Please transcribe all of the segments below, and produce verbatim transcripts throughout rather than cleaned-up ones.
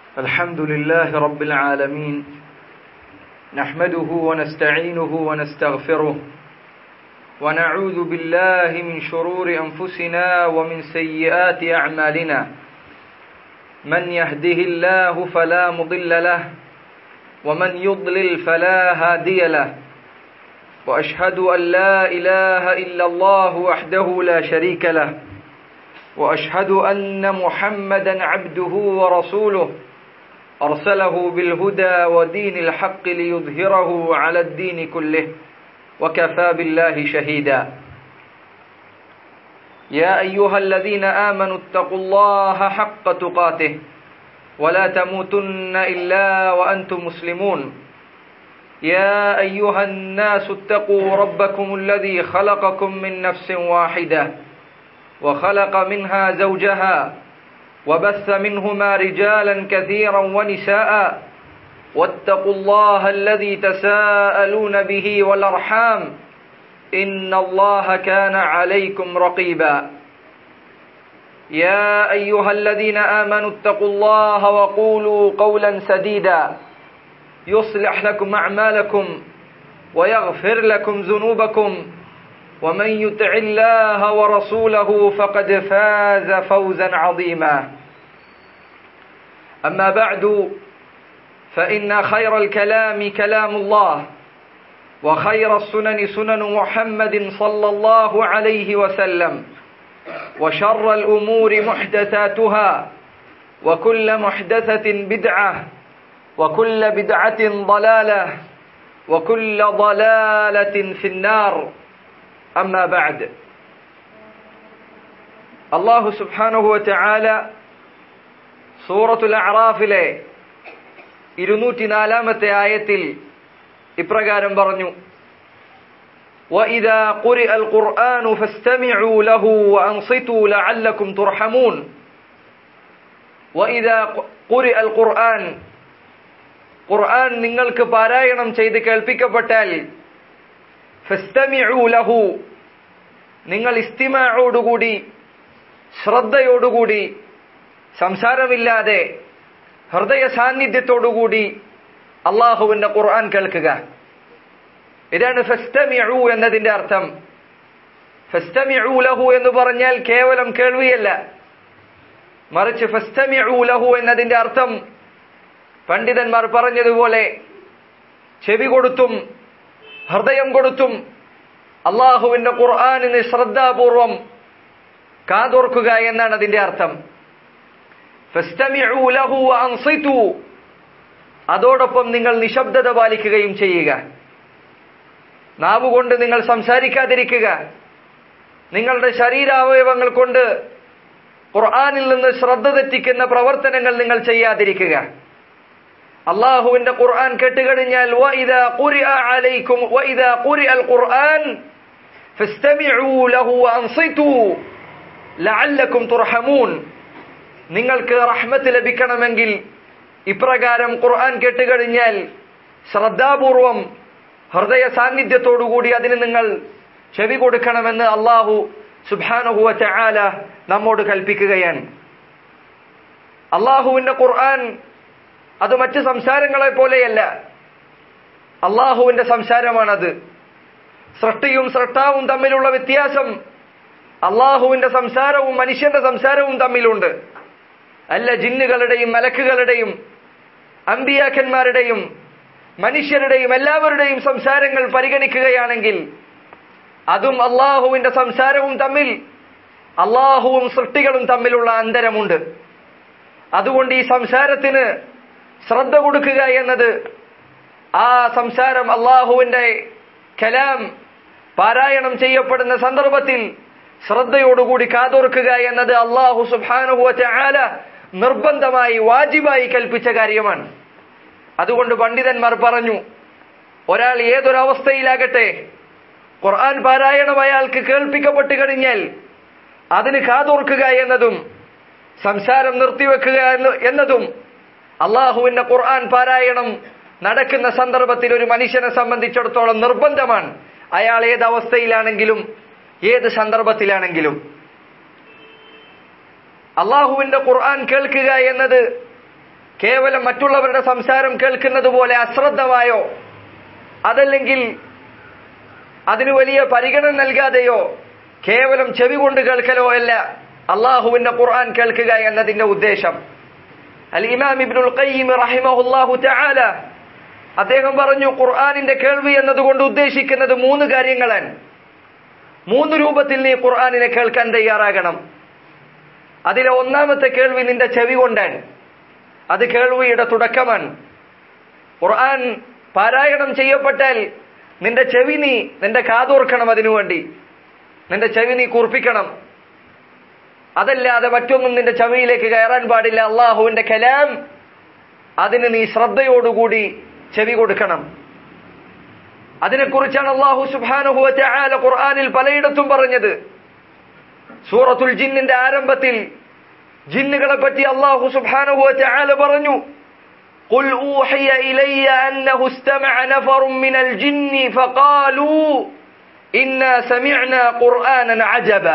الحمد لله رب العالمين نحمده ونستعينه ونستغفره ونعوذ بالله من شرور أنفسنا ومن سيئات أعمالنا من يهده الله فلا مضل له ومن يضلل فلا هادي له وأشهد أن لا إله إلا الله وحده لا شريك له وأشهد أن محمدا عبده ورسوله أرسله بالهدى ودين الحق ليظهره على الدين كله وكفى بالله شهيدا يا أيها الذين آمنوا اتقوا الله حق تقاته ولا تموتن إلا وأنتم مسلمون يا أيها الناس اتقوا ربكم الذي خلقكم من نفس واحدة وخلق منها زوجها وبث منهما رجالا كثيرا ونساء واتقوا الله الذي تساءلون به والأرحام إن الله كان عليكم رقيبا يا أيها الذين آمنوا اتقوا الله وقولوا قولا سديدا يصلح لكم أعمالكم ويغفر لكم ذنوبكم ومن يطع الله ورسوله فقد فاز فوزا عظيما أما بعد فإن خير الكلام كلام الله وخير السنن سنن محمد صلى الله عليه وسلم وشر الأمور محدثاتها وكل محدثة بدعة وكل بدعة ضلالة وكل ضلالة في النار أما بعد الله سبحانه وتعالى സൂറത്തുൽ അഅറാഫിലെ ഇരുന്നൂറ്റി നാലാമത്തെ ആയത്തിൽ ഇപ്രകാരം പറഞ്ഞു وَإِذَا قُرِئَ الْقُرْآنُ فَاسْتَمِعُوا لَهُ وَأَنصِتُوا لَعَلَّكُمْ تُرْحَمُونَ وَإِذَا قُرِئَ الْقُرْآنُ ഖുർആൻ നിങ്ങൾക്ക് പാരായണം ചെയ്ത് കേൾപ്പിക്കപ്പെട്ടാൽ ഫസ്തമിഉ ലഹു നിങ്ങൾ ഇസ്തിമാഅോടുകൂടി ശ്രദ്ധയോടുകൂടി സംസാരമില്ലാതെ ഹൃദയ സാന്നിധ്യത്തോടുകൂടി അള്ളാഹുവിന്റെ ഖുർആൻ കേൾക്കുക. ഇതാണ് ഫസ്തമിഉ എന്നതിന്റെ അർത്ഥം. ഫസ്തമിഉ ലഹു എന്ന് പറഞ്ഞാൽ കേവലം കേൾവിയല്ല, മറിച്ച് ഫസ്തമിഉ ലഹു എന്നതിന്റെ അർത്ഥം പണ്ഡിതന്മാർ പറഞ്ഞതുപോലെ ചെവി കൊടുത്തും ഹൃദയം കൊടുത്തും അള്ളാഹുവിന്റെ ഖുർആനിന് ശ്രദ്ധാപൂർവം കാതോർക്കുക എന്നാണ് അതിന്റെ അർത്ഥം. ഫസ്തമിഉ ലഹു വഅൻസിതു, അതോടൊപ്പം നിങ്ങൾ നിശബ്ദത പാലിക്കുകയും ചെയ്യുക. നാവുകൊണ്ട് നിങ്ങൾ സംസാരിക്കാതിരിക്കുക. നിങ്ങളുടെ ശരീരാവയവങ്ങൾ കൊണ്ട് ഖുർആനിൽ നിന്ന് ശ്രദ്ധ തെറ്റിക്കുന്ന പ്രവർത്തനങ്ങൾ നിങ്ങൾ ചെയ്യാതിരിക്കുക. അള്ളാഹുവിന്റെ ഖുർആൻ കേട്ടുകഴിഞ്ഞാൽ വഇദാ ഖുരിഅ അലൈക്കും വഇദാ ഖുരിഅൽ ഖുർആൻ ഫസ്തമിഉ ലഹു വഅൻസിതു ലഅല്ലക്കും തുർഹമൂൻ, നിങ്ങൾക്ക് റഹ്മത്ത് ലഭിക്കണമെങ്കിൽ ഇപ്രകാരം ഖുർആൻ കേട്ടുകഴിഞ്ഞാൽ ശ്രദ്ധാപൂർവം ഹൃദയ സാന്നിധ്യത്തോടുകൂടി അതിന് നിങ്ങൾ ചെവി കൊടുക്കണമെന്ന് അള്ളാഹു സുബ്ഹാനഹു വ തആല നമ്മോട് കൽപ്പിക്കുകയാണ്. അള്ളാഹുവിന്റെ ഖുർആൻ അത് മറ്റ് സംസാരങ്ങളെ പോലെയല്ല, അള്ളാഹുവിന്റെ സംസാരമാണത്. സൃഷ്ടിയും സൃഷ്ടാവും തമ്മിലുള്ള വ്യത്യാസം അള്ളാഹുവിന്റെ സംസാരവും മനുഷ്യന്റെ സംസാരവും തമ്മിലുണ്ട്. അല്ല ജിന്നുകളുടെയും മലക്കുകളുടെയും അമ്പിയാക്കന്മാരുടെയും മനുഷ്യരുടെയും എല്ലാവരുടെയും സംസാരങ്ങൾ പരിഗണിക്കുകയാണെങ്കിൽ അതും അള്ളാഹുവിന്റെ സംസാരവും തമ്മിൽ അള്ളാഹുവും സൃഷ്ടികളും തമ്മിലുള്ള അന്തരമുണ്ട്. അതുകൊണ്ട് ഈ സംസാരത്തിന് ശ്രദ്ധ കൊടുക്കുക എന്നത്, ആ സംസാരം അള്ളാഹുവിന്റെ കലാം പാരായണം ചെയ്യപ്പെടുന്ന സന്ദർഭത്തിൽ ശ്രദ്ധയോടുകൂടി കാതോർക്കുക എന്നത് അള്ളാഹു സുബ്ഹാനഹു വ തആല നിർബന്ധമായി വാജിബായി കൽപ്പിച്ച കാര്യമാണ്. അതുകൊണ്ട് പണ്ഡിതന്മാർ പറഞ്ഞു, ഒരാൾ ഏതൊരവസ്ഥയിലാകട്ടെ ഖുർആൻ പാരായണം അയാൾക്ക് കേൾപ്പിക്കപ്പെട്ടു കഴിഞ്ഞാൽ അതിന് കാതോർക്കുക എന്നതും സംസാരം നിർത്തിവെക്കുക എന്നതും അള്ളാഹുവിന്റെ ഖുർആൻ പാരായണം നടക്കുന്ന സന്ദർഭത്തിൽ ഒരു മനുഷ്യനെ സംബന്ധിച്ചിടത്തോളം നിർബന്ധമാണ്. അയാൾ ഏത് അവസ്ഥയിലാണെങ്കിലും ഏത് സന്ദർഭത്തിലാണെങ്കിലും. അള്ളാഹുവിന്റെ ഖുർആൻ കേൾക്കുക എന്നത് കേവലം മറ്റുള്ളവരുടെ സംസാരം കേൾക്കുന്നത് പോലെ അശ്രദ്ധമായോ അതല്ലെങ്കിൽ അതിന് വലിയ പരിഗണന നൽകാതെയോ കേവലം ചെവി കൊണ്ട് കേൾക്കലോ അല്ല അള്ളാഹുവിന്റെ ഖുർആൻ കേൾക്കുക എന്നതിന്റെ ഉദ്ദേശം. അൽ ഇമാം ഇബ്നുൽ ഖയ്യിം റഹിമഹുല്ലാഹു തആല അദ്ദേഹം പറഞ്ഞു, ഖുർആനിന്റെ കേൾവി എന്നതുകൊണ്ട് ഉദ്ദേശിക്കുന്നത് മൂന്ന് കാര്യങ്ങളാണ്. മൂന്ന് രൂപത്തിൽ നീ ഖുർആനിനെ കേൾക്കാൻ തയ്യാറാകണം. അതിലെ ഒന്നാമത്തെ കേൾവി നിന്റെ ചെവി കൊണ്ടാണ്. അത് കേൾവിയുടെ തുടക്കമാണ്. ഖുർആൻ പാരായണം ചെയ്യപ്പെട്ടാൽ നിന്റെ ചെവി നീ നിന്റെ കാതോർക്കണം. അതിനുവേണ്ടി നിന്റെ ചെവി നീ കൂർപ്പിക്കണം. അതല്ലാതെ മറ്റൊന്നും നിന്റെ ചെവിയിലേക്ക് കയറാൻ പാടില്ല. അള്ളാഹുവിന്റെ കലാം, അതിന് നീ ശ്രദ്ധയോടുകൂടി ചെവി കൊടുക്കണം. അതിനെക്കുറിച്ചാണ് അല്ലാഹു സുബ്ഹാനഹു വ തആല ഖുർആനിൽ പലയിടത്തും പറഞ്ഞത്. സൂറത്തുൽ ജിന്നിന്റെ ആരംഭത്തിൽ ജിന്നുകളെ പറ്റി അല്ലാഹു സുബ്ഹാനഹു വ തആല പറഞ്ഞു, ഖുൽ ഊഹിയ ഇലയ്യ അന്നഹു ഇസ്തമഅ നഫറുൻ മിനൽ ജിന്നി ഫഖാലൂ ഇന്നാ സമിഅനാ ഖുർആനൻ അജബാ.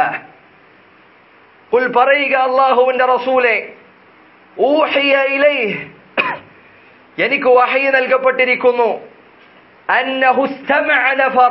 ഖുൽ പറയുക അല്ലാഹുവിന്റെ റസൂലേ, ഊഹിയ ഇലൈഹി, എനിക്ക് വഹയി നൽകപ്പെട്ടിരിക്കുന്നു, അന്നഹു ഇസ്തമഅ നഫർ,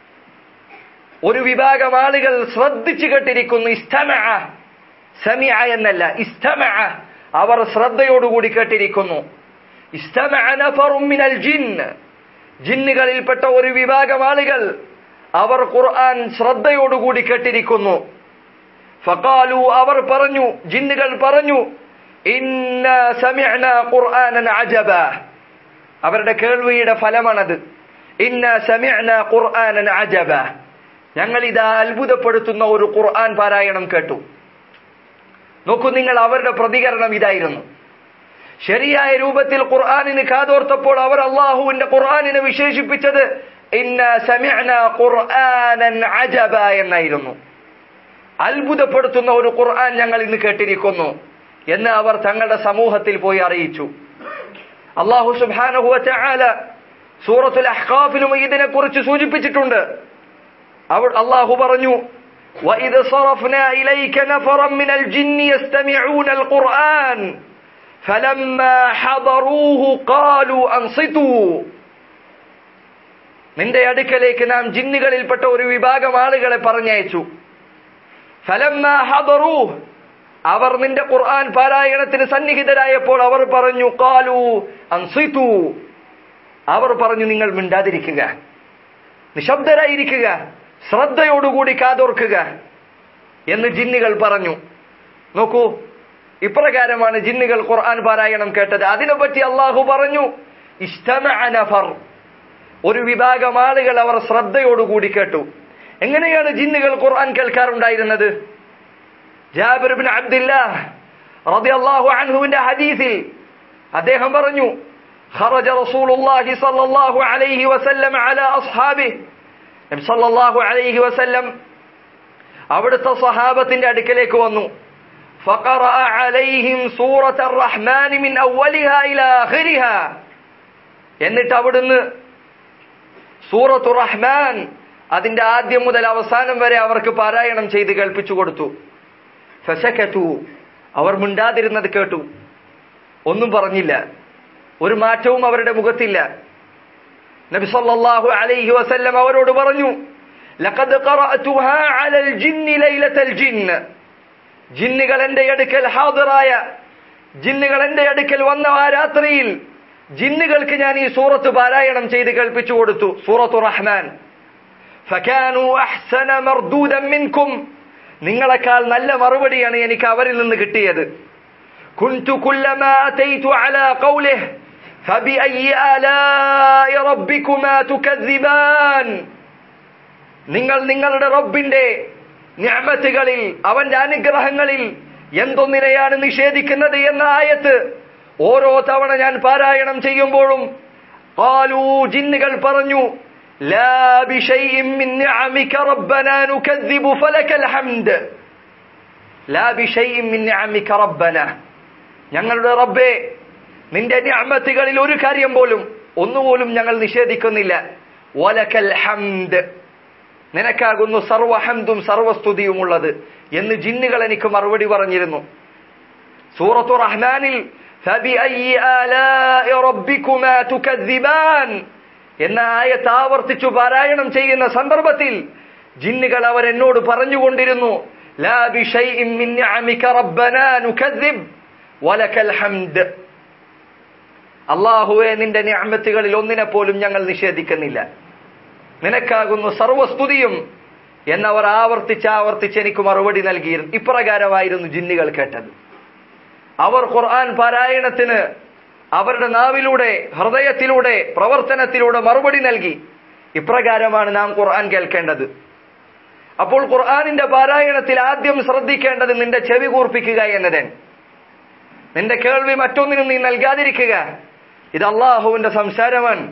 ഒരു വിഭാഗം ആളുകൾ ശ്രദ്ധിച്ചു കേട്ടിരിക്കുന്നു. ഇസ്തമഅ, സമിഅ എന്നല്ല, ഇസ്തമഅ, അവർ ശ്രദ്ധയോടുകൂടി കേട്ടിരിക്കുന്നു. ഇസ്തമഅ നഫറുൻ മിനൽ ജിന്ന്, ജിന്നുകളിൽപ്പെട്ട ഒരു വിഭാഗം ആളുകൾ അവർ ഖുർആൻ ശ്രദ്ധയോടുകൂടി കേട്ടിരിക്കുന്നു. ഫഖാലു, അവർ പറഞ്ഞു, ജിന്നുകൾ പറഞ്ഞു, ഇന്നാ സമിഅനാ ഖുർആനൻ അജബാ, അവരുടെ കേൾവിയുടെ ഫലമാണത്. ഇന്നാ സമിഅനാ ഖുർആനൻ അജബാ, ഞങ്ങൾ ഇതാ അത്ഭുതപ്പെടുത്തുന്ന ഒരു ഖുർആൻ പാരായണം കേട്ടു. നോക്കൂ നിങ്ങൾ, അവരുടെ പ്രതികരണം ഇതായിരുന്നു. ശരിയായ രൂപത്തിൽ ഖുർആനിന് കാതോർത്തപ്പോൾ അവർ അല്ലാഹുവിന്റെ ഖുർആനിനെ വിശേഷിപ്പിച്ചത് ഇന്നാ സമിഅനാ ഖുർആനൻ അജബാ എന്നായിരുന്നു. അത്ഭുതപ്പെടുത്തുന്ന ഒരു ഖുർആൻ ഞങ്ങൾ ഇന്ന് കേട്ടിരിക്കുന്നു എന്ന് അവർ തങ്ങളുടെ സമൂഹത്തിൽ പോയി അറിയിച്ചു. അല്ലാഹു സുബ്ഹാനഹു വ തആല സൂറത്തുൽ അഹ്ഖാഫിലും ഇതിനെക്കുറിച്ച് സൂചിപ്പിച്ചിട്ടുണ്ട്. അവർ അല്ലാഹു പറഞ്ഞു, وَإِذْ صَرَفْنَا إِلَيْكَ نَفَرًا مِنَ الْجِنِّ يَسْتَمِعُونَ الْقُرْآنَ فَلَمَّا حَضَرُوهُ قَالُوا أَنصِتُوا, നിന്റെ അടുക്കലേക്ക് നാം ജിന്നുകളിൽപ്പെട്ട ഒരു വിഭാഗം ആളുകളെ പറഞ്ഞയച്ചു. ഫലമ്മാ ഹദറൂഹ്, അവർ നിന്റെ ഖുർആൻ പാരായണത്തിന് സന്നിഹിതരായപ്പോൾ അവർ പറഞ്ഞു, ഖാലു അൻസിതു, അവർ പറഞ്ഞു നിങ്ങൾ മിണ്ടാതിരിക്കുക, നിശബ്ദരായിരിക്കുക, ശ്രദ്ധയോടുകൂടി കാതോർക്കുക എന്ന് ജിന്നുകൾ പറഞ്ഞു. നോക്കൂ, ഇപ്രകാരമാണ് ജിന്നുകൾ ഖുർആൻ പാരായണം കേട്ടത്. അതിനെപ്പറ്റി അല്ലാഹു പറഞ്ഞു, ഇസ്തമഅ നഫർ, ഒരു വിഭാഗം ആളുകൾ അവർ ശ്രദ്ധയോടുകൂടി കേട്ടു. എങ്ങനെയാണ് ജിന്നുകൾ ഖുർആൻ കേൾക്കാറുണ്ടായിരുന്നത്? ജാബിർ ഇബ്നു അബ്ദുല്ലാഹ് റളിയല്ലാഹു അൻഹുവിന്റെ ഹദീസിൽ അദ്ദേഹം പറഞ്ഞു, ഖറജ റസൂലുള്ളാഹി സ്വല്ലല്ലാഹു അലൈഹി വസല്ലം അലാ അസ്ഹാബിഹി, നബി സ്വല്ലല്ലാഹു അലൈഹി വസല്ലം അവിടുത്തെ സ്വഹാബത്തിന്റെ അടുക്കലേക്ക് വന്നു. ഫഖറഅ അലൈഹിം സൂറത്തുർ റഹ്മാൻ മിൻ അവ്വലിഹാ ഇലാ ആഖിരിഹാ, എന്നിട്ട് അവിടുന്ന് സൂറത്തുർ റഹ്മാൻ അതിന്റെ ആദ്യം മുതൽ അവസാനം വരെ അവർക്ക് പാരായണം ചെയ്ത് കേൾപ്പിച്ചു കൊടുത്തു. ഫസകതു, അവർ മിണ്ടാതിരുന്നത് കേട്ടു, ഒന്നും പറഞ്ഞില്ല, ഒരു മാറ്റവും അവരുടെ മുഖത്തില്ല. നബി സല്ലല്ലാഹു അലൈഹി വസല്ലം അവരോട് പറഞ്ഞു, ലഖദ് ഖറഅതുഹാ അലൽ ജിന്നി ലൈലത്തൽ ജിന്ന്, ജിന്നുകൾ എന്റെ അടുക്കൽ ഹാദിറായ, ജിന്നുകൾ എന്റെ അടുക്കൽ വന്ന ആ രാത്രിയിൽ ജിന്നുകൾക്ക് ഞാൻ ഈ സൂറത്ത് പാരായണം ചെയ്ത് കേൾപ്പിച്ചു കൊടുത്തു, സൂറത്തുർ റഹ്മാൻ. ഫകാനു അഹ്സന മർദൂദൻ മിൻകും, നിങ്ങളെക്കാൾ നല്ല മറുപടിയാണ് എനിക്ക് അവരിൽ നിന്ന് കിട്ടിയത്. കുൻതു കുല്ലമാ അതൈതു അലാ ഖൗലിഹി ഫബിഅയ്യി ആലാഇ റബ്ബികുമാ തുകദ്ദിബാൻ, നിങ്ങൾ നിങ്ങളുടെ റബ്ബിന്റെ നിഅമത്തുകളിൽ, അവന്റെ അനുഗ്രഹങ്ങളിൽ എന്തൊന്നിനെയാണ് നിഷേധിക്കുന്നത് എന്ന ആയത്ത് ഓരോ തവണ ഞാൻ പാരായണം ചെയ്യുമ്പോഴും ഖാലൂ, ജിന്നുകൾ പറഞ്ഞു, ലാ ബിശൈഇൻ മിൻ നിഅമിക റബ്ബനാ നുകദ്ദിബു ഫലകൽ ഹംദ്, ലാ ബിശൈഇൻ മിൻ നിഅമിക റബ്ബനാ, ഞങ്ങളുടെ റബ്ബേ നിന്റെ നിഅമത്തുകളിൽ ഒരു കാര്യം പോലും, ഒന്നുപോലും ഞങ്ങൾ നിഷേധിക്കുന്നില്ല. വലകൽ ഹംദ്, നിനക്കാകുന്നു സർവ്വ ഹംദും സർവസ്തുതിയുമുള്ളത് എന്ന് ജിന്നുകൾ എനിക്ക് മറുപടി പറഞ്ഞിരുന്നു. സൂറത്തു റഹ്മാനിൽ ഫബിഅയ്യി ആലാഇ റബ്ബികുമാ തുകദ്ദിബാൻ എന്ന ആയത്ത് ആവർത്തിച്ചു പാരായണം ചെയ്യുന്ന സന്ദർഭത്തിൽ ജിന്നുകൾ അവർ എന്നോട് പറഞ്ഞുകൊണ്ടിരുന്നു, ലാ ബിശൈഇൻ മിൻ നിഅമിക റബ്ബനാ നുകദ്ദിബ് വലകൽ ഹംദ്. അല്ലാഹുവേ, നിന്റെ നിഅമത്തുകളിൽ ഒന്നിനെ പോലും ഞങ്ങൾ നിഷേധിക്കുന്നില്ല, നിനക്കാകുന്നു സർവസ്തുതിയും എന്നവർ ആവർത്തിച്ച് ആവർത്തിച്ച് എനിക്ക് മറുപടി നൽകിയിരുന്നു. ഇപ്രകാരമായിരുന്നു ജിന്നുകൾ കേട്ടത്. അവർ ഖുർആൻ പാരായണത്തിന് അവരുടെ നാവിലൂടെ, ഹൃദയത്തിലൂടെ, പ്രവർത്തനത്തിലൂടെ മറുപടി നൽകി. ഇപ്രകാരമാണ് നാം ഖുർആൻ കേൾക്കേണ്ടത്. അപ്പോൾ ഖുർആനിന്റെ പാരായണത്തിൽ ആദ്യം ശ്രദ്ധിക്കേണ്ടത് നിന്റെ ചെവി കൂർപ്പിക്കുക എന്നതാണ്. നിന്റെ കേൾവി മറ്റൊന്നിനും നീ നൽകാതിരിക്കുക. ഇത് അള്ളാഹുവിന്റെ സംസാരമാണ്.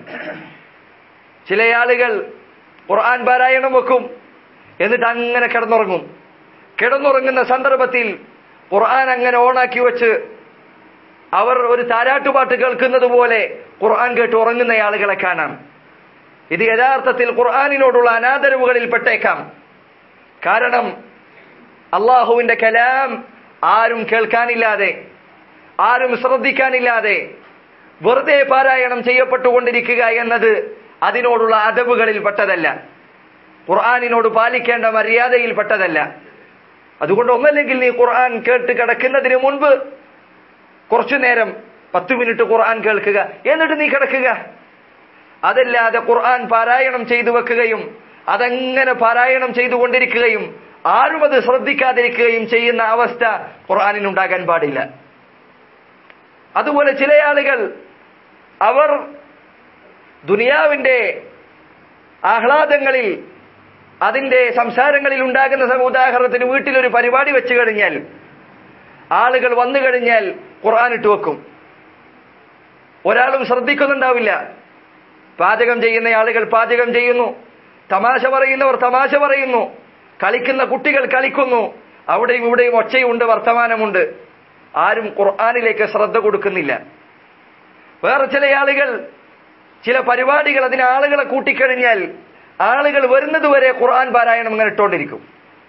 ചില ആളുകൾ ഖുർആൻ പാരായണം വെക്കും, എന്നിട്ട് അങ്ങനെ കിടന്നുറങ്ങും. കിടന്നുറങ്ങുന്ന സന്ദർഭത്തിൽ ഖുർആൻ അങ്ങനെ ഓണാക്കി വെച്ച് അവർ ഒരു താരാട്ടുപാട്ട് കേൾക്കുന്നത് പോലെ ഖുർആൻ കേട്ട് ഉറങ്ങുന്ന ആളുകളെ കാണാം. ഇത് യഥാർത്ഥത്തിൽ ഖുർആനിനോടുള്ള അനാദരവുകളിൽ പെട്ടേക്കാം. കാരണം അള്ളാഹുവിന്റെ കലാം ആരും കേൾക്കാനില്ലാതെ, ആരും ശ്രദ്ധിക്കാനില്ലാതെ വെറുതെ പാരായണം ചെയ്യപ്പെട്ടുകൊണ്ടിരിക്കുക എന്നത് അതിനോടുള്ള അദബുകളിൽ പെട്ടതല്ല, ഖുർആനിനോട് പാലിക്കേണ്ട മര്യാദയിൽ പെട്ടതല്ല. അതുകൊണ്ട് ഒന്നല്ലെങ്കിൽ നീ ഖുർആൻ കേട്ട് കിടക്കുന്നതിന് മുൻപ് കുറച്ചു നേരം പത്തു മിനിറ്റ് ഖുർആൻ കേൾക്കുക, എന്നിട്ട് നീ കിടക്കുക. അതല്ലാതെ ഖുർആൻ പാരായണം ചെയ്തു വെക്കുകയും അതങ്ങനെ പാരായണം ചെയ്തുകൊണ്ടിരിക്കുകയും ആരും അത് ശ്രദ്ധിക്കാതിരിക്കുകയും ചെയ്യുന്ന അവസ്ഥ ഖുർആനിനുണ്ടാകാൻ പാടില്ല. അതുപോലെ ചില ആളുകൾ അവർ ദുനിയാവിന്റെ ആഹ്ലാദങ്ങളിൽ, അതിന്റെ സംസാരങ്ങളിൽ ഉണ്ടാകുന്ന ഉദാഹരണത്തിന് വീട്ടിലൊരു പരിപാടി വെച്ചു കഴിഞ്ഞാൽ, ആളുകൾ വന്നു കഴിഞ്ഞാൽ ഖുർആൻ ഇട്ട് വെക്കും. ഒരാളും ശ്രദ്ധിക്കുന്നുണ്ടാവില്ല. പാചകം ചെയ്യുന്ന ആളുകൾ പാചകം ചെയ്യുന്നു, തമാശ പറയുന്നവർ തമാശ പറയുന്നു, കളിക്കുന്ന കുട്ടികൾ കളിക്കുന്നു, അവിടെയും ഇവിടെയും ഒച്ചയുണ്ട്, വർത്തമാനമുണ്ട്. ആരും ഖുർആനിലേക്ക് ശ്രദ്ധ കൊടുക്കുന്നില്ല. വേറെ ചില ആളുകൾ ചില പരിപാടികൾ അതിന് ആളുകളെ കൂട്ടിക്കഴിഞ്ഞാൽ ആളുകൾ വരുന്നത് വരെ ഖുർആൻ പാരായണം ഇങ്ങനെ ഇട്ടുകൊണ്ടിരിക്കും.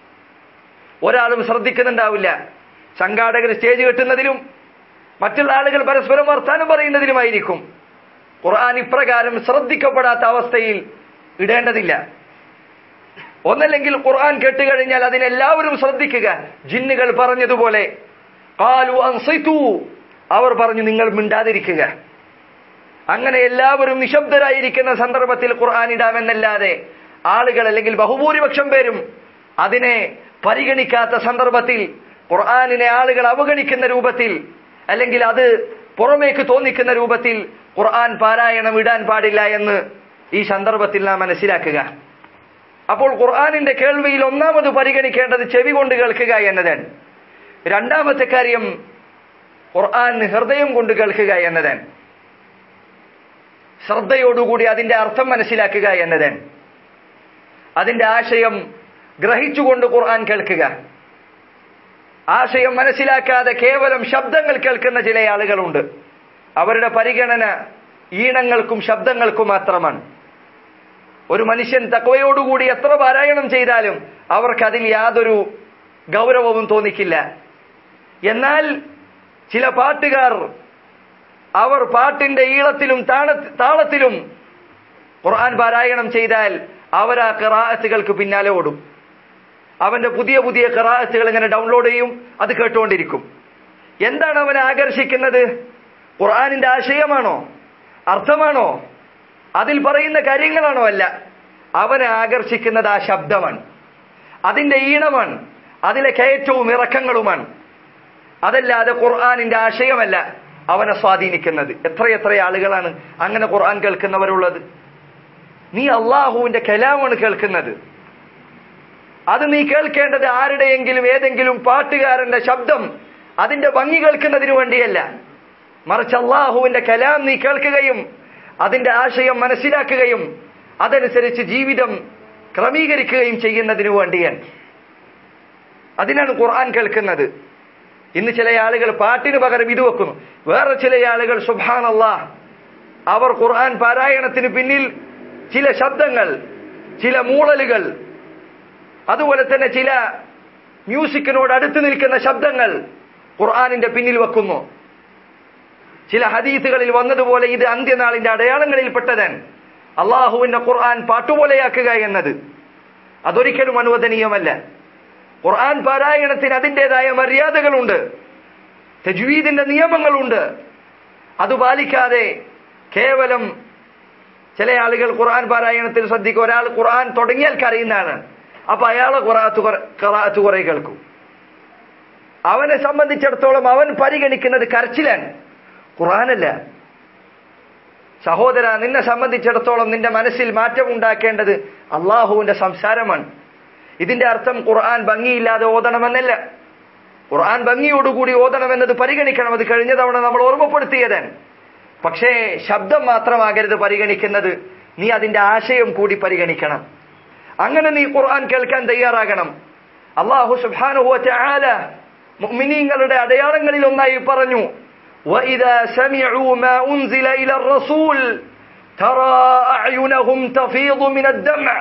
ഒരാളും ശ്രദ്ധിക്കുന്നുണ്ടാവില്ല. സംഘാടകർ സ്റ്റേജ് കെട്ടുന്നതിലും മറ്റുള്ള ആളുകൾ പരസ്പരം വർത്താനം പറയുന്നതിലുമായിരിക്കും. ഖുർആൻ ഇപ്രകാരം ശ്രദ്ധിക്കപ്പെടാത്ത അവസ്ഥയിൽ ഇടേണ്ടതില്ല. ഒന്നല്ലെങ്കിൽ ഖുർആൻ കേട്ടുകഴിഞ്ഞാൽ അതിനെല്ലാവരും ശ്രദ്ധിക്കുക. ജിന്നുകൾ പറഞ്ഞതുപോലെ ഖാലു അൻസിതു, അവർ പറഞ്ഞു നിങ്ങൾ മിണ്ടാതിരിക്കുക. അങ്ങനെ എല്ലാവരും നിശബ്ദരായിരിക്കുന്ന സന്ദർഭത്തിൽ ഖുർആൻ ഇടാമെന്നല്ലാതെ ആളുകൾ അല്ലെങ്കിൽ ബഹുഭൂരിപക്ഷം പേരും അതിനെ പരിഗണിക്കാത്ത സന്ദർഭത്തിൽ, ഖുർആനിനെ ആളുകൾ അവഗണിക്കുന്ന രൂപത്തിൽ അല്ലെങ്കിൽ അത് പുറമേക്ക് തോന്നിക്കുന്ന രൂപത്തിൽ ഖുർആൻ പാരായണം ഇടാൻ പാടില്ല എന്ന് ഈ സന്ദർഭത്തിൽ നാം മനസ്സിലാക്കുക. അപ്പോൾ ഖുർആനിന്റെ കേൾവിയിൽ ഒന്നാമത് പരിഗണിക്കേണ്ടത് ചെവി കൊണ്ട് കേൾക്കുക എന്നതാണ്. രണ്ടാമത്തെ കാര്യം ഖുർആൻ ഹൃദയം കൊണ്ട് കേൾക്കുക എന്നതാണ്. ശ്രദ്ധയോടുകൂടി അതിന്റെ അർത്ഥം മനസ്സിലാക്കുക എന്നതാണ്. അതിന്റെ ആശയം ഗ്രഹിച്ചുകൊണ്ട് ഖുർആൻ കേൾക്കുക. ആശയം മനസ്സിലാക്കാതെ കേവലം ശബ്ദങ്ങൾ കേൾക്കുന്ന ചില ആളുകളുണ്ട്. അവരുടെ പരിഗണന ഈണങ്ങൾക്കും ശബ്ദങ്ങൾക്കും മാത്രമാണ്. ഒരു മനുഷ്യൻ തഖ്വയോടുകൂടി എത്ര പാരായണം ചെയ്താലും അവർക്ക് അതിൽ യാതൊരു ഗൗരവവും തോന്നിക്കില്ല. എന്നാൽ ചില പാട്ടുകാർ അവർ പാട്ടിന്റെ ഈളത്തിലും താളത്തിലും ഖുർആൻ പാരായണം ചെയ്താൽ അവർ ആ ഖിറാഅത്തുകൾക്ക് പിന്നാലെ ഓടും. അവന്റെ പുതിയ പുതിയ ഖിറാഅത്തുകൾ ഇങ്ങനെ ഡൗൺലോഡ് ചെയ്യും, അത് കേട്ടുകൊണ്ടിരിക്കും. എന്താണ് അവനെ ആകർഷിക്കുന്നത്? ഖുർആനിന്റെ ആശയമാണോ, അർത്ഥമാണോ, അതിൽ പറയുന്ന കാര്യങ്ങളാണോ? അല്ല, അവനെ ആകർഷിക്കുന്നത് ആ ശബ്ദമാണ്, അതിന്റെ ഈണമാണ്, അതിലെ കയറ്റവും ഇറക്കങ്ങളുമാണ്. അതല്ലാതെ ഖുർആനിന്റെ ആശയമല്ല അവനെ സ്വാധീനിക്കുന്നത്. എത്രയെത്ര ആളുകളാണ് അങ്ങനെ ഖുർആൻ കേൾക്കുന്നവരുള്ളത്. നീ അള്ളാഹുവിന്റെ കലാമാണ് കേൾക്കുന്നത്. അത് നീ കേൾക്കേണ്ടത് ആരുടെയെങ്കിലും ഏതെങ്കിലും പാട്ടുകാരന്റെ ശബ്ദം അതിന്റെ ഭംഗി കേൾക്കുന്നതിനു വേണ്ടിയല്ല, മറിച്ച് അള്ളാഹുവിന്റെ കലാം നീ കേൾക്കുകയും അതിന്റെ ആശയം മനസ്സിലാക്കുകയും അതനുസരിച്ച് ജീവിതം ക്രമീകരിക്കുകയും ചെയ്യുന്നതിനു വേണ്ടിയാണ്. അതിനാണ് ഖുർആൻ കേൾക്കുന്നത്. ഇന്ന് ചില ആളുകൾ പാട്ടിന് പകരം ഇത് വെക്കുന്നു. വേറെ ചില ആളുകൾ സുബ്ഹാനല്ലാഹ്, അവർ ഖുർആൻ പാരായണത്തിന് പിന്നിൽ ചില ശബ്ദങ്ങൾ, ചില മൂളലുകൾ, അതുപോലെ തന്നെ ചില മ്യൂസിക്കിനോട് അടുത്ത് നിൽക്കുന്ന ശബ്ദങ്ങൾ ഖുർആനിന്റെ പിന്നിൽ വെക്കുന്നു. ചില ഹദീസുകളിൽ വന്നതുപോലെ ഇത് അന്ത്യനാളിന്റെ അടയാളങ്ങളിൽപ്പെട്ടതാണ്. അള്ളാഹുവിന്റെ ഖുർആൻ പാട്ടുപോലെയാക്കുക എന്നത് അതൊരിക്കലും അനുവദനീയമല്ല. ഖുർആൻ പാരായണത്തിന് അതിൻ്റെതായ മര്യാദകളുണ്ട്, തജ്വീദിന്റെ നിയമങ്ങളുണ്ട്. അത് പാലിക്കാതെ കേവലം ചില ആളുകൾ ഖുർആൻ പാരായണത്തിൽ ശ്രദ്ധിക്കും. ഒരാൾ ഖുർആൻ തുടങ്ങിയാൽ കരയുന്നതാണ്, അപ്പൊ അയാളെ ഖുർആത്ത് കുറെ കേൾക്കും. അവനെ സംബന്ധിച്ചിടത്തോളം അവൻ പരിഗണിക്കുന്നത് കരച്ചിലാണ്, ഖുർആനല്ല. സഹോദര, നിന്നെ സംബന്ധിച്ചിടത്തോളം നിന്റെ മനസ്സിൽ മാറ്റം ഉണ്ടാക്കേണ്ടത് അള്ളാഹുവിന്റെ സംസാരമാണ്. ഇതിന്റെ അർത്ഥം ഖുർആൻ ഭംഗിയില്ലാതെ ഓതണമെന്നല്ല. ഖുർആൻ ഭംഗിയോടുകൂടി ഓതണമെന്നത് പരിഗണിക്കണം. അത് കഴിഞ്ഞ തവണ നമ്മൾ ഓർമ്മപ്പെടുത്തിയതാണ്. പക്ഷേ ശബ്ദം മാത്രമാകരുത് പരിഗണിക്കുന്നത്, നീ അതിന്റെ ആശയം കൂടി പരിഗണിക്കണം. അങ്ങനെ നീ ഖുർആൻ കേൾക്കാൻ തയ്യാറാകണം. അല്ലാഹു സുബ്ഹാനഹു വ തആല മുഅ്മിനീങ്ങളുടെ അടയാളങ്ങളിൽ ഒന്നായി പറഞ്ഞു, وَإِذَا سَمِعُوا مَا أُنزِلَ إِلَى الرَّسُولِ تَرَى أَعْيُنَهُمْ تَفِيضُ مِنَ الدَّمْعِ.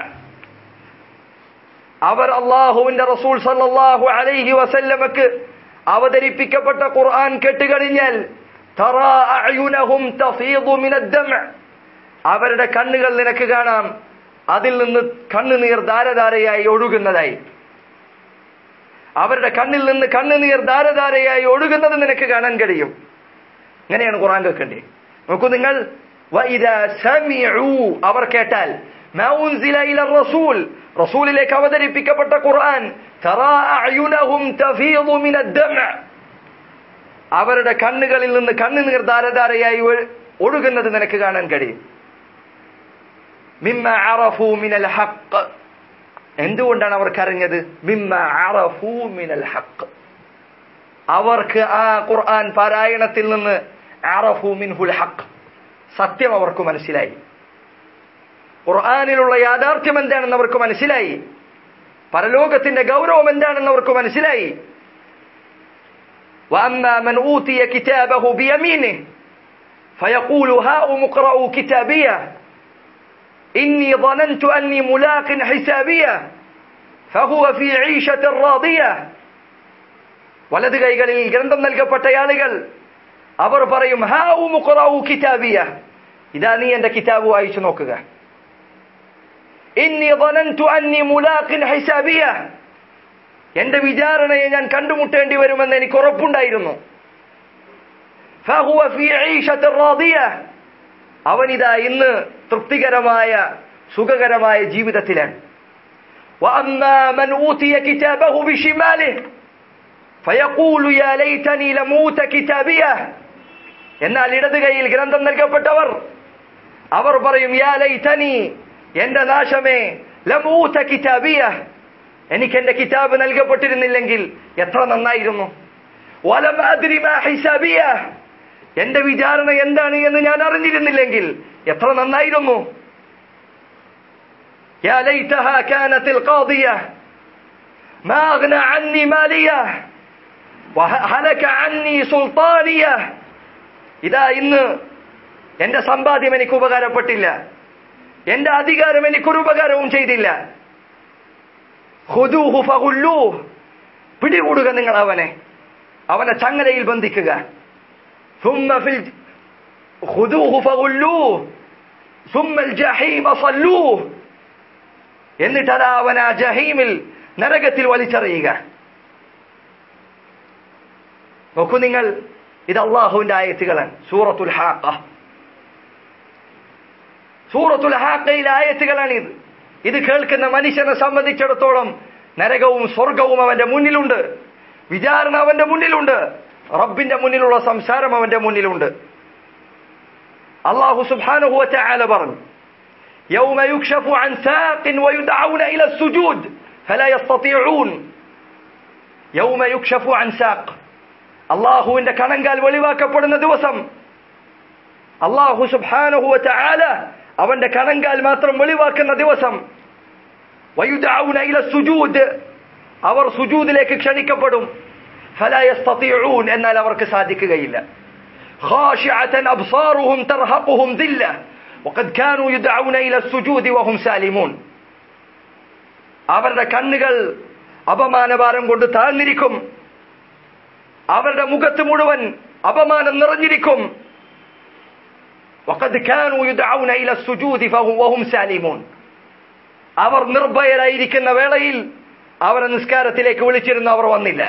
അവർ അല്ലാഹുവിന്റെ റസൂൽ സല്ലല്ലാഹു അലൈഹി വസല്ലമക്ക് അവതരിപ്പിക്കപ്പെട്ട ഖുർആൻ കേട്ടുകഴിഞ്ഞാൽ തറാ അഅ്യുനഹും തഫീദു മിന الدمع, അവരുടെ കണ്ണുകൾ നിനക്ക് കാണാം അതിൽ നിന്ന് കണ്ണുനീർ ധാരധാരയായി ഒഴുകുന്നതായി. അവരുടെ കണ്ണിൽ നിന്ന് കണ്ണുനീർ ധാരധാരയായി ഒഴുകുന്നത് നിനക്ക് കാണാൻ കഴിയും. അങ്ങനെയാണ് ഖുർആൻ കേൾക്കേണ്ടത്. നോക്കൂ നിങ്ങൾ, വഇദാ സമിഉ, അവർ കേട്ടാൽ, മാ ഉൻസില ഇല റസൂൽ, റസൂലിലേക്ക് അവതരിപ്പിക്കപ്പെട്ട ഖുർആൻ, തറാ അഅ്യുനഹും തഫീദു മിന الدمع, അവരുടെ കണ്ണുകളിൽ നിന്ന് കണ്ണുനീർ ധാരധാരയായി ഒഴുകുന്നത് നിനക്ക് കാണാൻ കഴിയും. മിമ്മ അറഫു മിനൽ ഹഖ്, എന്തുകൊണ്ടാണ് അവർ കരഞ്ഞത്? മിമ്മ അറഫു മിനൽ ഹഖ്, അവർക്ക് ആ ഖുർആൻ പാരായണത്തിൽ നിന്ന് അറഫു മിൻഹുൽ ഹഖ്, സത്യം അവർക്ക് മനസ്സിലായി. ഖുർആനിലുള്ള യാഥാർത്ഥ്യം എന്താണെന്ന് അവർക്ക് മനസ്സിലായി. പരലോകത്തിന്റെ ഗൗരവം എന്താണെന്ന് അവർക്ക് മനസ്സിലായി. വഅമ്മാ മൻ ഊതിയ കിതാബഹു ബിയമീനിഹി ഫയഖൂലു ഹാഉം ഇഖ്റഊ കിതാബിയ ഇന്നി ظننت أني ملاق حسابية فهو في عيشة راضية. വലത് കൈകളിൽ ഗ്രന്ഥം നൽകപ്പെട്ട ആളുകൾ അവർ പറയും, ഹാഉം ഇഖ്റഊ കിതാബിയ, ഇതാ നീ എന്റെ കിതാബ് വായിച്ചു നോക്കുക. ഇന്നി ظننت أني ملاق حسابية, എന്റെ വിചാരണയെ ഞാൻ കണ്ടുമുട്ടേണ്ടി വരുമെന്ന് എനിക്ക് ഉറപ്പുണ്ടായിരുന്നു. فهو في عيشة راضية, അവനിതാ ഇന്ന് തൃപ്തികരമായ സുഖകരമായ ജീവിതത്തിലാണ്. وأما من أوتي كتابه بشماله فيقول يا ليتني لم أوت كتابيه, എന്നാൽ ഇടത് കൈയിൽ ഗ്രന്ഥം നൽകപ്പെട്ടവർ അവർ പറയും, യാ ലൈതനി, എന്റെ നാശമേ, ലം ഊത കിതാബിയ, എനിക്ക് എന്റെ കിതാബ് നൽകപ്പെട്ടിരുന്നില്ലെങ്കിൽ എത്ര നന്നായിരുന്നു. വലം അദ്രി മാ ഹിസാബിയ, എന്റെ വിചാരണ എന്താണ് എന്ന് ഞാൻ അറിഞ്ഞിരുന്നില്ലെങ്കിൽ എത്ര നന്നായിരുന്നു. യാ ലൈതഹാ കാനത്തിൽ ഖാദിയ മാ അഗ്ന അന്നി മാലിയ വഹലക അന്നി സുൽത്താനിയ, ഇതാ ഇന്ന് എന്റെ സമ്പാദ്യം എനിക്ക് ഉപകാരപ്പെട്ടില്ല, എന്റെ അധികാരം എനിക്കൊരു ഉപകാരവും ചെയ്തില്ല. ഖുദൂഹു ഫഗുല്ലൂഹ്, പിടികൂടുക നിങ്ങൾ അവനെ, അവനെ ചങ്ങലയിൽ ബന്ധിക്കുക. ثم في خذوه فغلوه ثم الجحيم صلوه, എന്നിട്ട് അതാ അവൻ ആ ജഹീമിൽ നരകത്തിൽ വലിച്ചെറിയുക. നോക്കൂ നിങ്ങൾ, ഇത് അള്ളാഹുവിന്റെ ആയത്തുകളാണ്. സൂറത്തുൽ ഹാഖ, സൂറത്തുൽ ഹാഖയിലെ ആയത്തുകളാണ് ഇത്. ഇത് കേൾക്കുന്ന മനുഷ്യനെ സംബന്ധിച്ചിടത്തോളം നരകവും സ്വർഗവും അവന്റെ മുന്നിലുണ്ട്, വിചാരണ അവന്റെ മുന്നിലുണ്ട്, റബ്ബിന്റെ മുന്നിലുള്ള സംസാരം അവന്റെ മുന്നിലുണ്ട്. അല്ലാഹു സുബ്ഹാനഹു വ തആല പറഞ്ഞു, യൗമ യുക്ശഫു അൻ സാഖിൻ വയുദഊന ഇല السجود ഫലാ യസ്തതിഊൻ. യൗമ യുക്ശഫു അൻ സാഖ്, അല്ലാഹുവിന്റെ കണങ്കാൽ വെളിവാക്കപ്പെടുന്ന ദിവസം. അല്ലാഹു സുബ്ഹാനഹു വ തആല അവന്റെ കണങ്കാൽ മാത്രം വെളിവാക്കുന്ന ദിവസം. വയുദഊന ഇല السجود, അവർ സുജൂദിലേക്ക് ക്ഷണിക്കപ്പെടും. فلا يستطيعون, എന്നാൽ അവർക്ക് സാധിക്കുകയില്ല. خاشعة أبصارهم ترهقهم ذلة وقد كانوا يدعون إلى السجود وهم سالمون. അവരുടെ കണ്ണുകൾ അപമാനഭാരം കൊണ്ട് താഴ്ന്നിരിക്കും, അവരുടെ മുഖത്ത് മുഴുവൻ അപമാനം നിറഞ്ഞിരിക്കും. وقد كانوا يدعون إلى السجود وهم سالمون. അവർ നിർഭയരായിരിക്കുന്ന വേളയിൽ അവരെ നിസ്കാരത്തിലേക്ക് വിളിച്ചിരുന്നു, അവർ വന്നില്ല.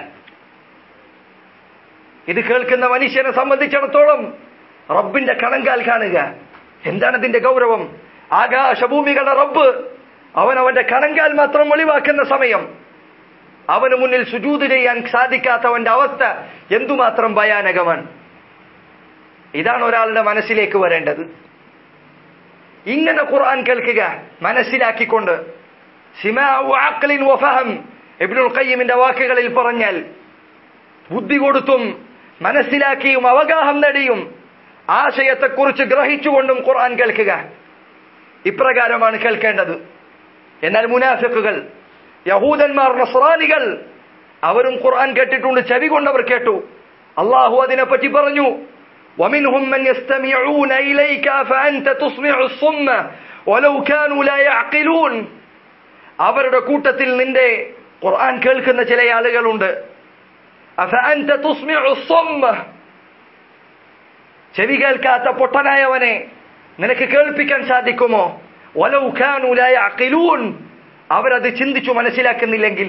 ഇത് കേൾക്കുന്ന മനുഷ്യനെ സംബന്ധിച്ചിടത്തോളം റബ്ബിന്റെ കണങ്കാൽ കാണുക, എന്താണ് ഇതിന്റെ ഗൗരവം? ആകാശഭൂമികളുടെ റബ്ബ് അവൻ അവന്റെ കണങ്കാൽ മാത്രം ഒളിവാക്കുന്ന സമയം അവന് മുന്നിൽ സുജൂദ് ചെയ്യാൻ സാധിക്കാത്തവന്റെ അവസ്ഥ എന്തുമാത്രം ഭയാനകമാണ്. ഇതാണ് ഒരാളുടെ മനസ്സിലേക്ക് വരേണ്ടത്. ഇങ്ങനെ ഖുർആൻ കേൾക്കുക മനസ്സിലാക്കിക്കൊണ്ട്. സിമാഉ അഖ്ലിൻ വഫഹം, ഇബ്നുൽ ഖയ്യിമിന്റെ വാക്കുകളിൽ പറഞ്ഞാൽ ബുദ്ധി കൊടുത്തും മനസ്സിലാക്കിയും അവഗാഹം നേടിയും ആശയത്തെക്കുറിച്ച് ഗ്രഹിച്ചുകൊണ്ടും ഖുർആൻ കേൾക്കുക. ഇപ്രകാരമാണ് കേൾക്കേണ്ടത്. എന്നാൽ മുനാഫിഖുകൾ, യഹൂദന്മാർ, നസ്രാനികൾ അവരും ഖുർആൻ കേട്ടിട്ടുണ്ട്, ചെവി കൊണ്ടവർ കേട്ടു. അല്ലാഹു അതിനെപ്പറ്റി പറഞ്ഞു, ومنهم من يستمعون إليك فأنت تسمع الصم ولو كانوا لا يعقلون. അവരുടെ കൂട്ടത്തിൽ നിന്റെ ഖുർആൻ കേൾക്കുന്ന ചില ആളുകളുണ്ട്. അഫഅൻത തുസ്മിഉ الصم, ചെവി കേൾക്കാത്ത പൊട്ടനായവനെ നിനക്ക് കേൾപ്പിക്കാൻ സാധിക്കുമോ? വലൗ കാനൂ ലാ യഅഖിലൂൻ, അവരത് ചിന്തിച്ചു മനസ്സിലാക്കുന്നില്ലെങ്കിൽ.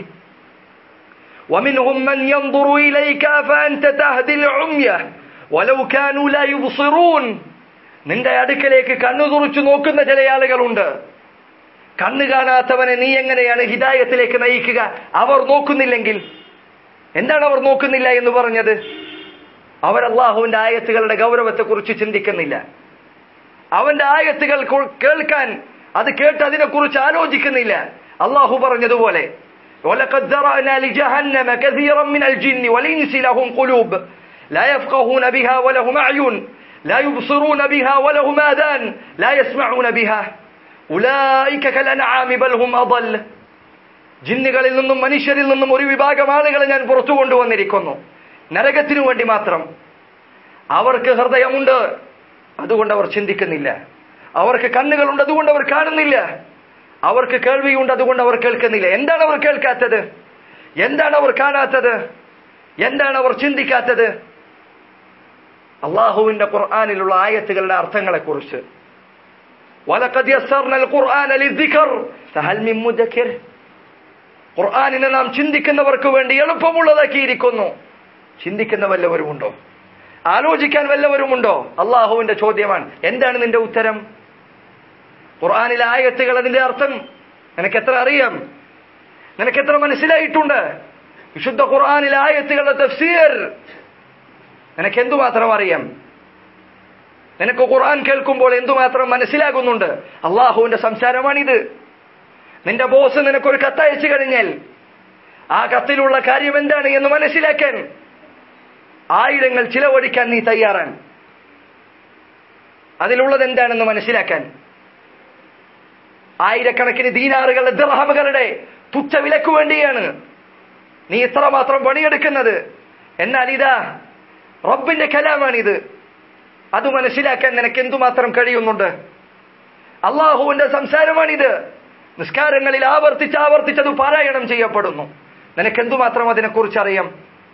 വമിൻഹും മൻ യൻദുറു ഇലൈക ഫഅൻത തഹ്ദിൽ ഉംയ വലൗ കാനൂ ലാ യുബ്സിറൂൻ, നിന്റെ അടുക്കലേക്ക് കണ്ണു തുറച്ചു നോക്കുന്ന ചില ആളുകളുണ്ട്. കണ്ണു കാണാത്തവനെ നീ എങ്ങനെയാണ് ഹിദായത്തിലേക്ക് നയിക്കുക? അവർ നോക്കുന്നില്ലെങ്കിൽ. എന്താണ് അവർ നോക്കുന്നില്ല എന്ന് പറഞ്ഞത്? അവർ അല്ലാഹുവിന്റെ ആയത്തുകളുടെ ഗൗരവത്തെക്കുറിച്ച് ചിന്തിക്കുന്നില്ല. അവന്റെ ആയത്തുകൾ കേൾക്കാൻ, അത് കേട്ട് അതിനെക്കുറിച്ച് ആലോചിക്കുന്നില്ല. അല്ലാഹു പറഞ്ഞതുപോലെ, وَلَقَدْ ذَرَأْنَا لِجَهَنَّمَ كَثِيرًا مِنَ الْجِنِّ وَالْإِنسِ لَهُمْ قُلُوبٌ لَا يَفْقَهُونَ بِهَا وَلَهُمْ أَعْيُنٌ لَا يُبْصِرُونَ بِهَا وَلَهُمْ آذَانٌ لَا يَسْمَعُونَ بِهَا أُولَئِكَ كَالْأَنْعَامِ بَلْ هُمْ أَضَلُّ. ജിന്നുകളിൽ നിന്നും മനുഷ്യരിൽ നിന്നും ഒരു വിഭാഗം ആളുകളെ ഞാൻ പുറത്തു കൊണ്ടുവന്നിരിക്കുന്നു, നരകത്തിനു വേണ്ടി മാത്രം. അവർക്ക് ഹൃദയമുണ്ട്, അതുകൊണ്ട് അവർ ചിന്തിക്കുന്നില്ല. അവർക്ക് കണ്ണുകളുണ്ട്, അതുകൊണ്ട് അവർ കാണുന്നില്ല. അവർക്ക് കേൾവിയുണ്ട്, അതുകൊണ്ട് അവർ കേൾക്കുന്നില്ല. എന്താണ് അവർ കേൾക്കാത്തത്? എന്താണ് അവർ കാണാത്തത്? എന്താണ് അവർ ചിന്തിക്കാത്തത്? അല്ലാഹുവിന്റെ ഖുർആനിലുള്ള ആയത്തുകളുടെ അർത്ഥങ്ങളെക്കുറിച്ച്. വലഖദ് യസ്സർനൽ ഖുർആന ലിദ്ദിക്ർ ഫഹൽ മിൻ മുദക്കിർ, ഖുർആനിനെ നാം ചിന്തിക്കുന്നവർക്ക് വേണ്ടി എളുപ്പമുള്ളതാക്കിയിരിക്കുന്നു. ചിന്തിക്കുന്ന വല്ലവരുമുണ്ടോ? ആലോചിക്കാൻ വല്ലവരുമുണ്ടോ? അല്ലാഹുവിന്റെ ചോദ്യമാണ്. എന്താണ് നിന്റെ ഉത്തരം? ഖുർആനിലെ ആയത്തുകൾ, അതിന്റെ അർത്ഥം നിനക്ക് എത്ര അറിയാം? നിനക്ക് എത്ര മനസ്സിലായിട്ടുണ്ട്? വിശുദ്ധ ഖുർആനിലെ ആയത്തുകളുടെ തഫ്സീർ നിനക്ക് എന്തുമാത്രം അറിയാം? നിനക്ക് ഖുർആൻ കേൾക്കുമ്പോൾ എന്തുമാത്രം മനസ്സിലാകുന്നുണ്ട്? അല്ലാഹുവിന്റെ സംസാരമാണിത്. നിന്റെ ബോസ് നിനക്കൊരു കത്തയച്ചു കഴിഞ്ഞാൽ ആ കത്തിലുള്ള കാര്യം എന്താണ് എന്ന് മനസ്സിലാക്കാൻ ആയിരങ്ങൾ ചിലവഴിക്കാൻ നീ തയ്യാറാണ്. അതിലുള്ളത് എന്താണെന്ന് മനസ്സിലാക്കാൻ ആയിരക്കണക്കിന് ദീനാറുകളുടെ ദിർഹമുകളുടെ തുച്ഛ വിലക്ക് വേണ്ടിയാണ് നീ ഇത്രമാത്രം പണിയെടുക്കുന്നത്. എന്നാൽ ഇതാ റബ്ബിന്റെ കലാമാണിത്. അത് മനസ്സിലാക്കാൻ നിനക്ക് എന്തുമാത്രം കഴിയുന്നുണ്ട്? അല്ലാഹുവിന്റെ സംസാരമാണിത്. നിസ്കാരങ്ങളിൽ ആവർത്തിച്ച് ആവർത്തിച്ചത് പാരായണം ചെയ്യപ്പെടുന്നു. നിനക്ക് എന്തുമാത്രം അതിനെക്കുറിച്ച് അറിയാം?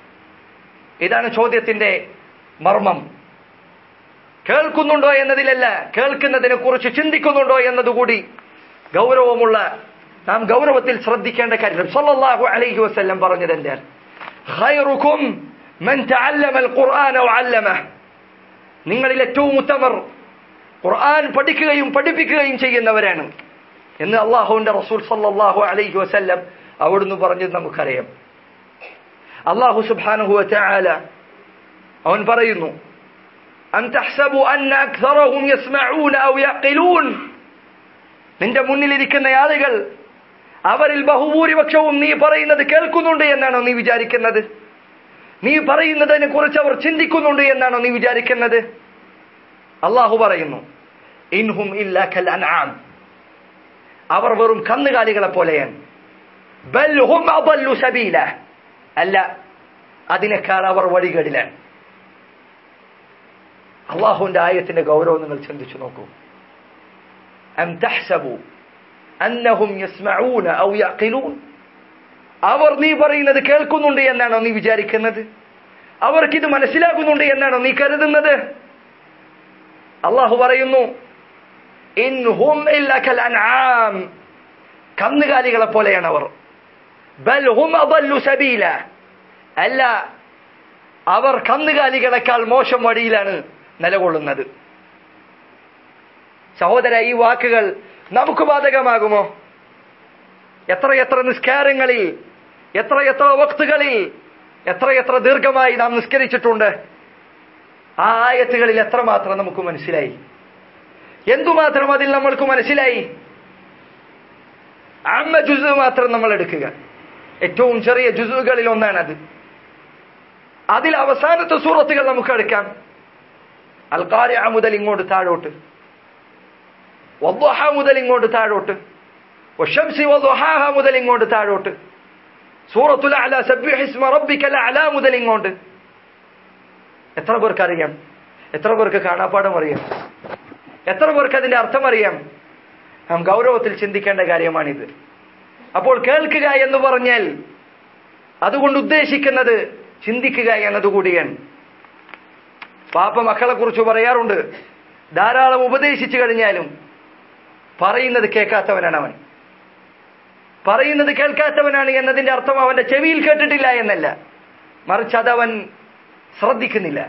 ഇതാണ് ചോദ്യത്തിന്റെ മർമ്മം. കേൾക്കുന്നുണ്ടോ എന്നതിലല്ല, കേൾക്കുന്നതിനെ കുറിച്ച് ചിന്തിക്കുന്നുണ്ടോ എന്നതുകൂടി ഗൗരവമുള്ള, നാം ഗൗരവത്തിൽ ശ്രദ്ധിക്കേണ്ട കാര്യം. സല്ലല്ലാഹു അലൈഹി വസല്ലം പറഞ്ഞത് എന്താണ്? ഖൈറുക്കും മൻ തഅല്ലമൽ ഖുർആന വഅല്ലമഹു, നിങ്ങളിൽ ഏറ്റവും ഉത്തമർ ഖുർആൻ പഠിക്കുകയും പഠിപ്പിക്കുകയും ചെയ്യുന്നവരാണ് എന്ന് അല്ലാഹുവിന്റെ റസൂൽ സല്ലല്ലാഹു അലൈഹി വസല്ലം അവിടുന്ന് പറഞ്ഞത് നമുക്കറിയാം. അല്ലാഹു സുബ്ഹാനഹു വ തആല അവൻ പറയുന്നു, അൻ തഹ്സബു അന്ന അക്സറഹും യസ്മഊന ഔ യഖിലൂൻ, നിന്റെ മുന്നിലിരിക്കുന്ന ആളുകൾ അവരിൽ ബഹുഭൂരിപക്ഷവും നീ പറയുന്നത് കേൾക്കുന്നുണ്ട് എന്നാണോ നീ വിചാരിക്കുന്നത്? നീ പറയുന്നതിനെ കുറിച്ച് അവർ ചിന്തിക്കുന്നുണ്ട് എന്നാണോ നീ വിചാരിക്കുന്നത്? അല്ലാഹു പറയുന്നു, ഇൻഹും ഇല്ലാ കൽ അൻആം, അവർ വെറും കന്നുകാലികളെ പോലെയാണ്. ബൽ ഹും അദല്ലു സബീല, അല്ല, അതിനേക്കാൾ അവർ വഴികേടിലാണ്. അല്ലാഹുവിന്റെ ആയത്തിന്റെ ഗൗരവം നിങ്ങൾ ചിന്തിച്ചു നോക്കൂ. അം തഹ്സബു അന്നഹും യസ്മഊന ഔ യഖിലൂൻ, അവർ നീ പറയുന്നത് കേൾക്കുന്നുണ്ട് എന്നാണോ നീ വിചാരിക്കുന്നത്? അവർക്കിത് മനസ്സിലാകുന്നുണ്ട് എന്നാണോ നീ കരുതുന്നത്? അല്ലാഹു പറയുന്നു ഇൻ ഹും ഇല്ലാ കൽ അൻആം, കന്നുകാലികളെ പോലെയാണ് അവർ. ബൽ ഹും അദല്ലു സബീല, അല്ല, അവർ കന്നുകാലികളെക്കാൾ മോശം വഴിയിലാണ് നിലകൊള്ളുന്നത്. സഹോദര, ഈ വാക്കുകൾ നമുക്ക് ബാധകമാകുമോ? എത്രയെത്ര നിസ്കാരങ്ങളിൽ, എത്രയെത്ര വക്തുകളിൽ, എത്രയെത്ര ദീർഘമായി നാം നിസ്കരിച്ചിട്ടുണ്ട്. ആ ആയത്തുകളിൽ എത്രമാത്രം നമുക്ക് മനസ്സിലായി, എന്തുമാത്രം അതിൽ നമ്മൾക്ക് മനസ്സിലായി. അമ്മ ജുസ് മാത്രം നമ്മൾ എടുക്കുക, ഏറ്റവും ചെറിയ ജുസുകളിൽ ഒന്നാണത്. അതിൽ അവസാനത്തെ സൂറത്തുകൾ നമുക്ക് എടുക്കാം. അൽ ഖാരിഅ മുതൽ ഇങ്ങോട്ട് താഴോട്ട്, വദ്ദുഹ മുതൽ ഇങ്ങോട്ട് താഴോട്ട്, വശംസി വദ്ദുഹാഹ മുതൽ ഇങ്ങോട്ട് താഴോട്ട്, സൂറത്തുൽ അഅല സബ്ബിഹ് ഇസ്മ റബ്ബിക്കൽ അഅല മുതൽ ഇങ്ങോട്ട്. എത്ര പേർക്ക് അറിയാം? എത്ര പേർക്ക് കാണാപ്പാഠം അറിയാം? എത്ര പേർക്ക് അതിന്റെ അർത്ഥം അറിയാം? നാം ഗൗരവത്തിൽ ചിന്തിക്കേണ്ട കാര്യമാണിത്. അപ്പോൾ കേൾക്കുക എന്ന് പറഞ്ഞാൽ അതുകൊണ്ട് ഉദ്ദേശിക്കുന്നത് ചിന്തിക്കുക എന്നതുകൂടിയാണ്. പാപ്പ മക്കളെ കുറിച്ച് പറയാറുണ്ട്, ധാരാളം ഉപദേശിച്ചു കഴിഞ്ഞാലും പറയുന്നത് കേൾക്കാത്തവനാണ് അവൻ. പറയുന്നത് കേൾക്കാത്തവനാണ് എന്നതിന്റെ അർത്ഥം അവന്റെ ചെവിയിൽ കേട്ടിട്ടില്ല എന്നല്ല, മറിച്ച് അതവൻ ശ്രദ്ധിക്കുന്നില്ല,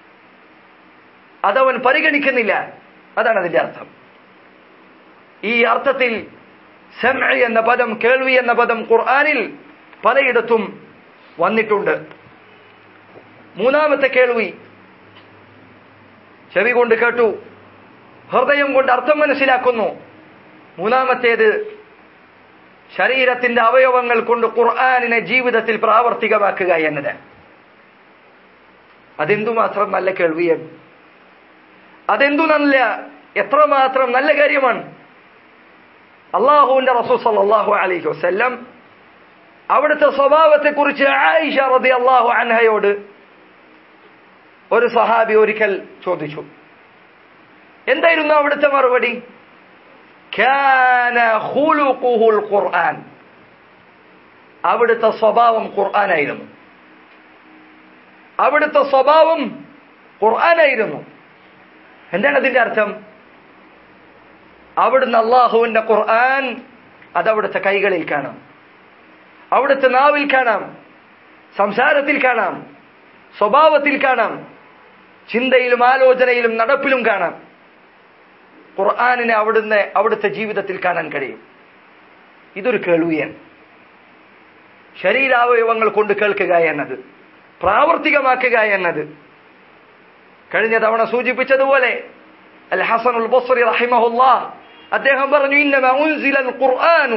അതവൻ പരിഗണിക്കുന്നില്ല. അതാണ് അതിന്റെ അർത്ഥം. ഈ അർത്ഥത്തിൽ സമഅ എന്ന പദം, കേൾവി എന്ന പദം ഖുർആനിൽ പലയിടത്തും വന്നിട്ടുണ്ട്. മൂന്നാമത്തെ കേൾവി, ചെവി കൊണ്ട് കേട്ടു, ഹൃദയം കൊണ്ട് അർത്ഥം മനസ്സിലാക്കുന്നു. മൂന്നാമത്തേത് ശരീരത്തിന്റെ അവയവങ്ങൾ കൊണ്ട് ഖുർആനിനെ ജീവിതത്തിൽ പ്രാവർത്തികമാക്കുക എന്നത്. അതെന്തുമാത്രം നല്ല കേൾവിയാണ്, അതെന്തു നല്ല, എത്രമാത്രം നല്ല കാര്യമാണ്. അള്ളാഹുവിന്റെ റസൂൽ സല്ലല്ലാഹു അലൈഹി വസല്ലം അവിടുത്തെ സ്വഭാവത്തെക്കുറിച്ച് ആയിഷ റളിയല്ലാഹു അൻഹയോട് ഒരു സഹാബി ഒരിക്കൽ ചോദിച്ചു. എന്തായിരുന്നു അവിടുത്തെ മറുപടി? കാന ഖുലുഖുൽ ഖുർആൻ, അവിടുത്തെ സ്വഭാവം ഖുർആനായിരുന്നു. അവിടുത്തെ സ്വഭാവം ഖുർആനായിരുന്നു. എന്താണ് അതിന്റെ അർത്ഥം? അവിടുന്ന് അള്ളാഹുവിന്റെ ഖുർആൻ അതവിടുത്തെ കൈകളിൽ കാണാം, അവിടുത്തെ നാവിൽ കാണാം, സംസാരത്തിൽ കാണാം, സ്വഭാവത്തിൽ കാണാം, ചിന്തയിലും ആലോചനയിലും നടപ്പിലും കാണാം. ഖുർആനിനെ അവിടുന്ന് അവിടുത്തെ ജീവിതത്തിൽ കാണാൻ കഴിയും. ഇതൊരു കേൾവിയാണ്. ശരീരാവയവങ്ങൾ കൊണ്ട് കേൾക്കുക എന്നത്, പ്രാവർത്തികമാക്കുക എന്നത്. കഴിഞ്ഞ തവണ സൂചിപ്പിച്ചതുപോലെ അൽ ഹസനുൽ ബസ്രി റഹിമഹുല്ലാഹ് അദ്ദേഹം പറഞ്ഞു, ഇന്നമാ ഉൻസിലൽ ഖുർആനു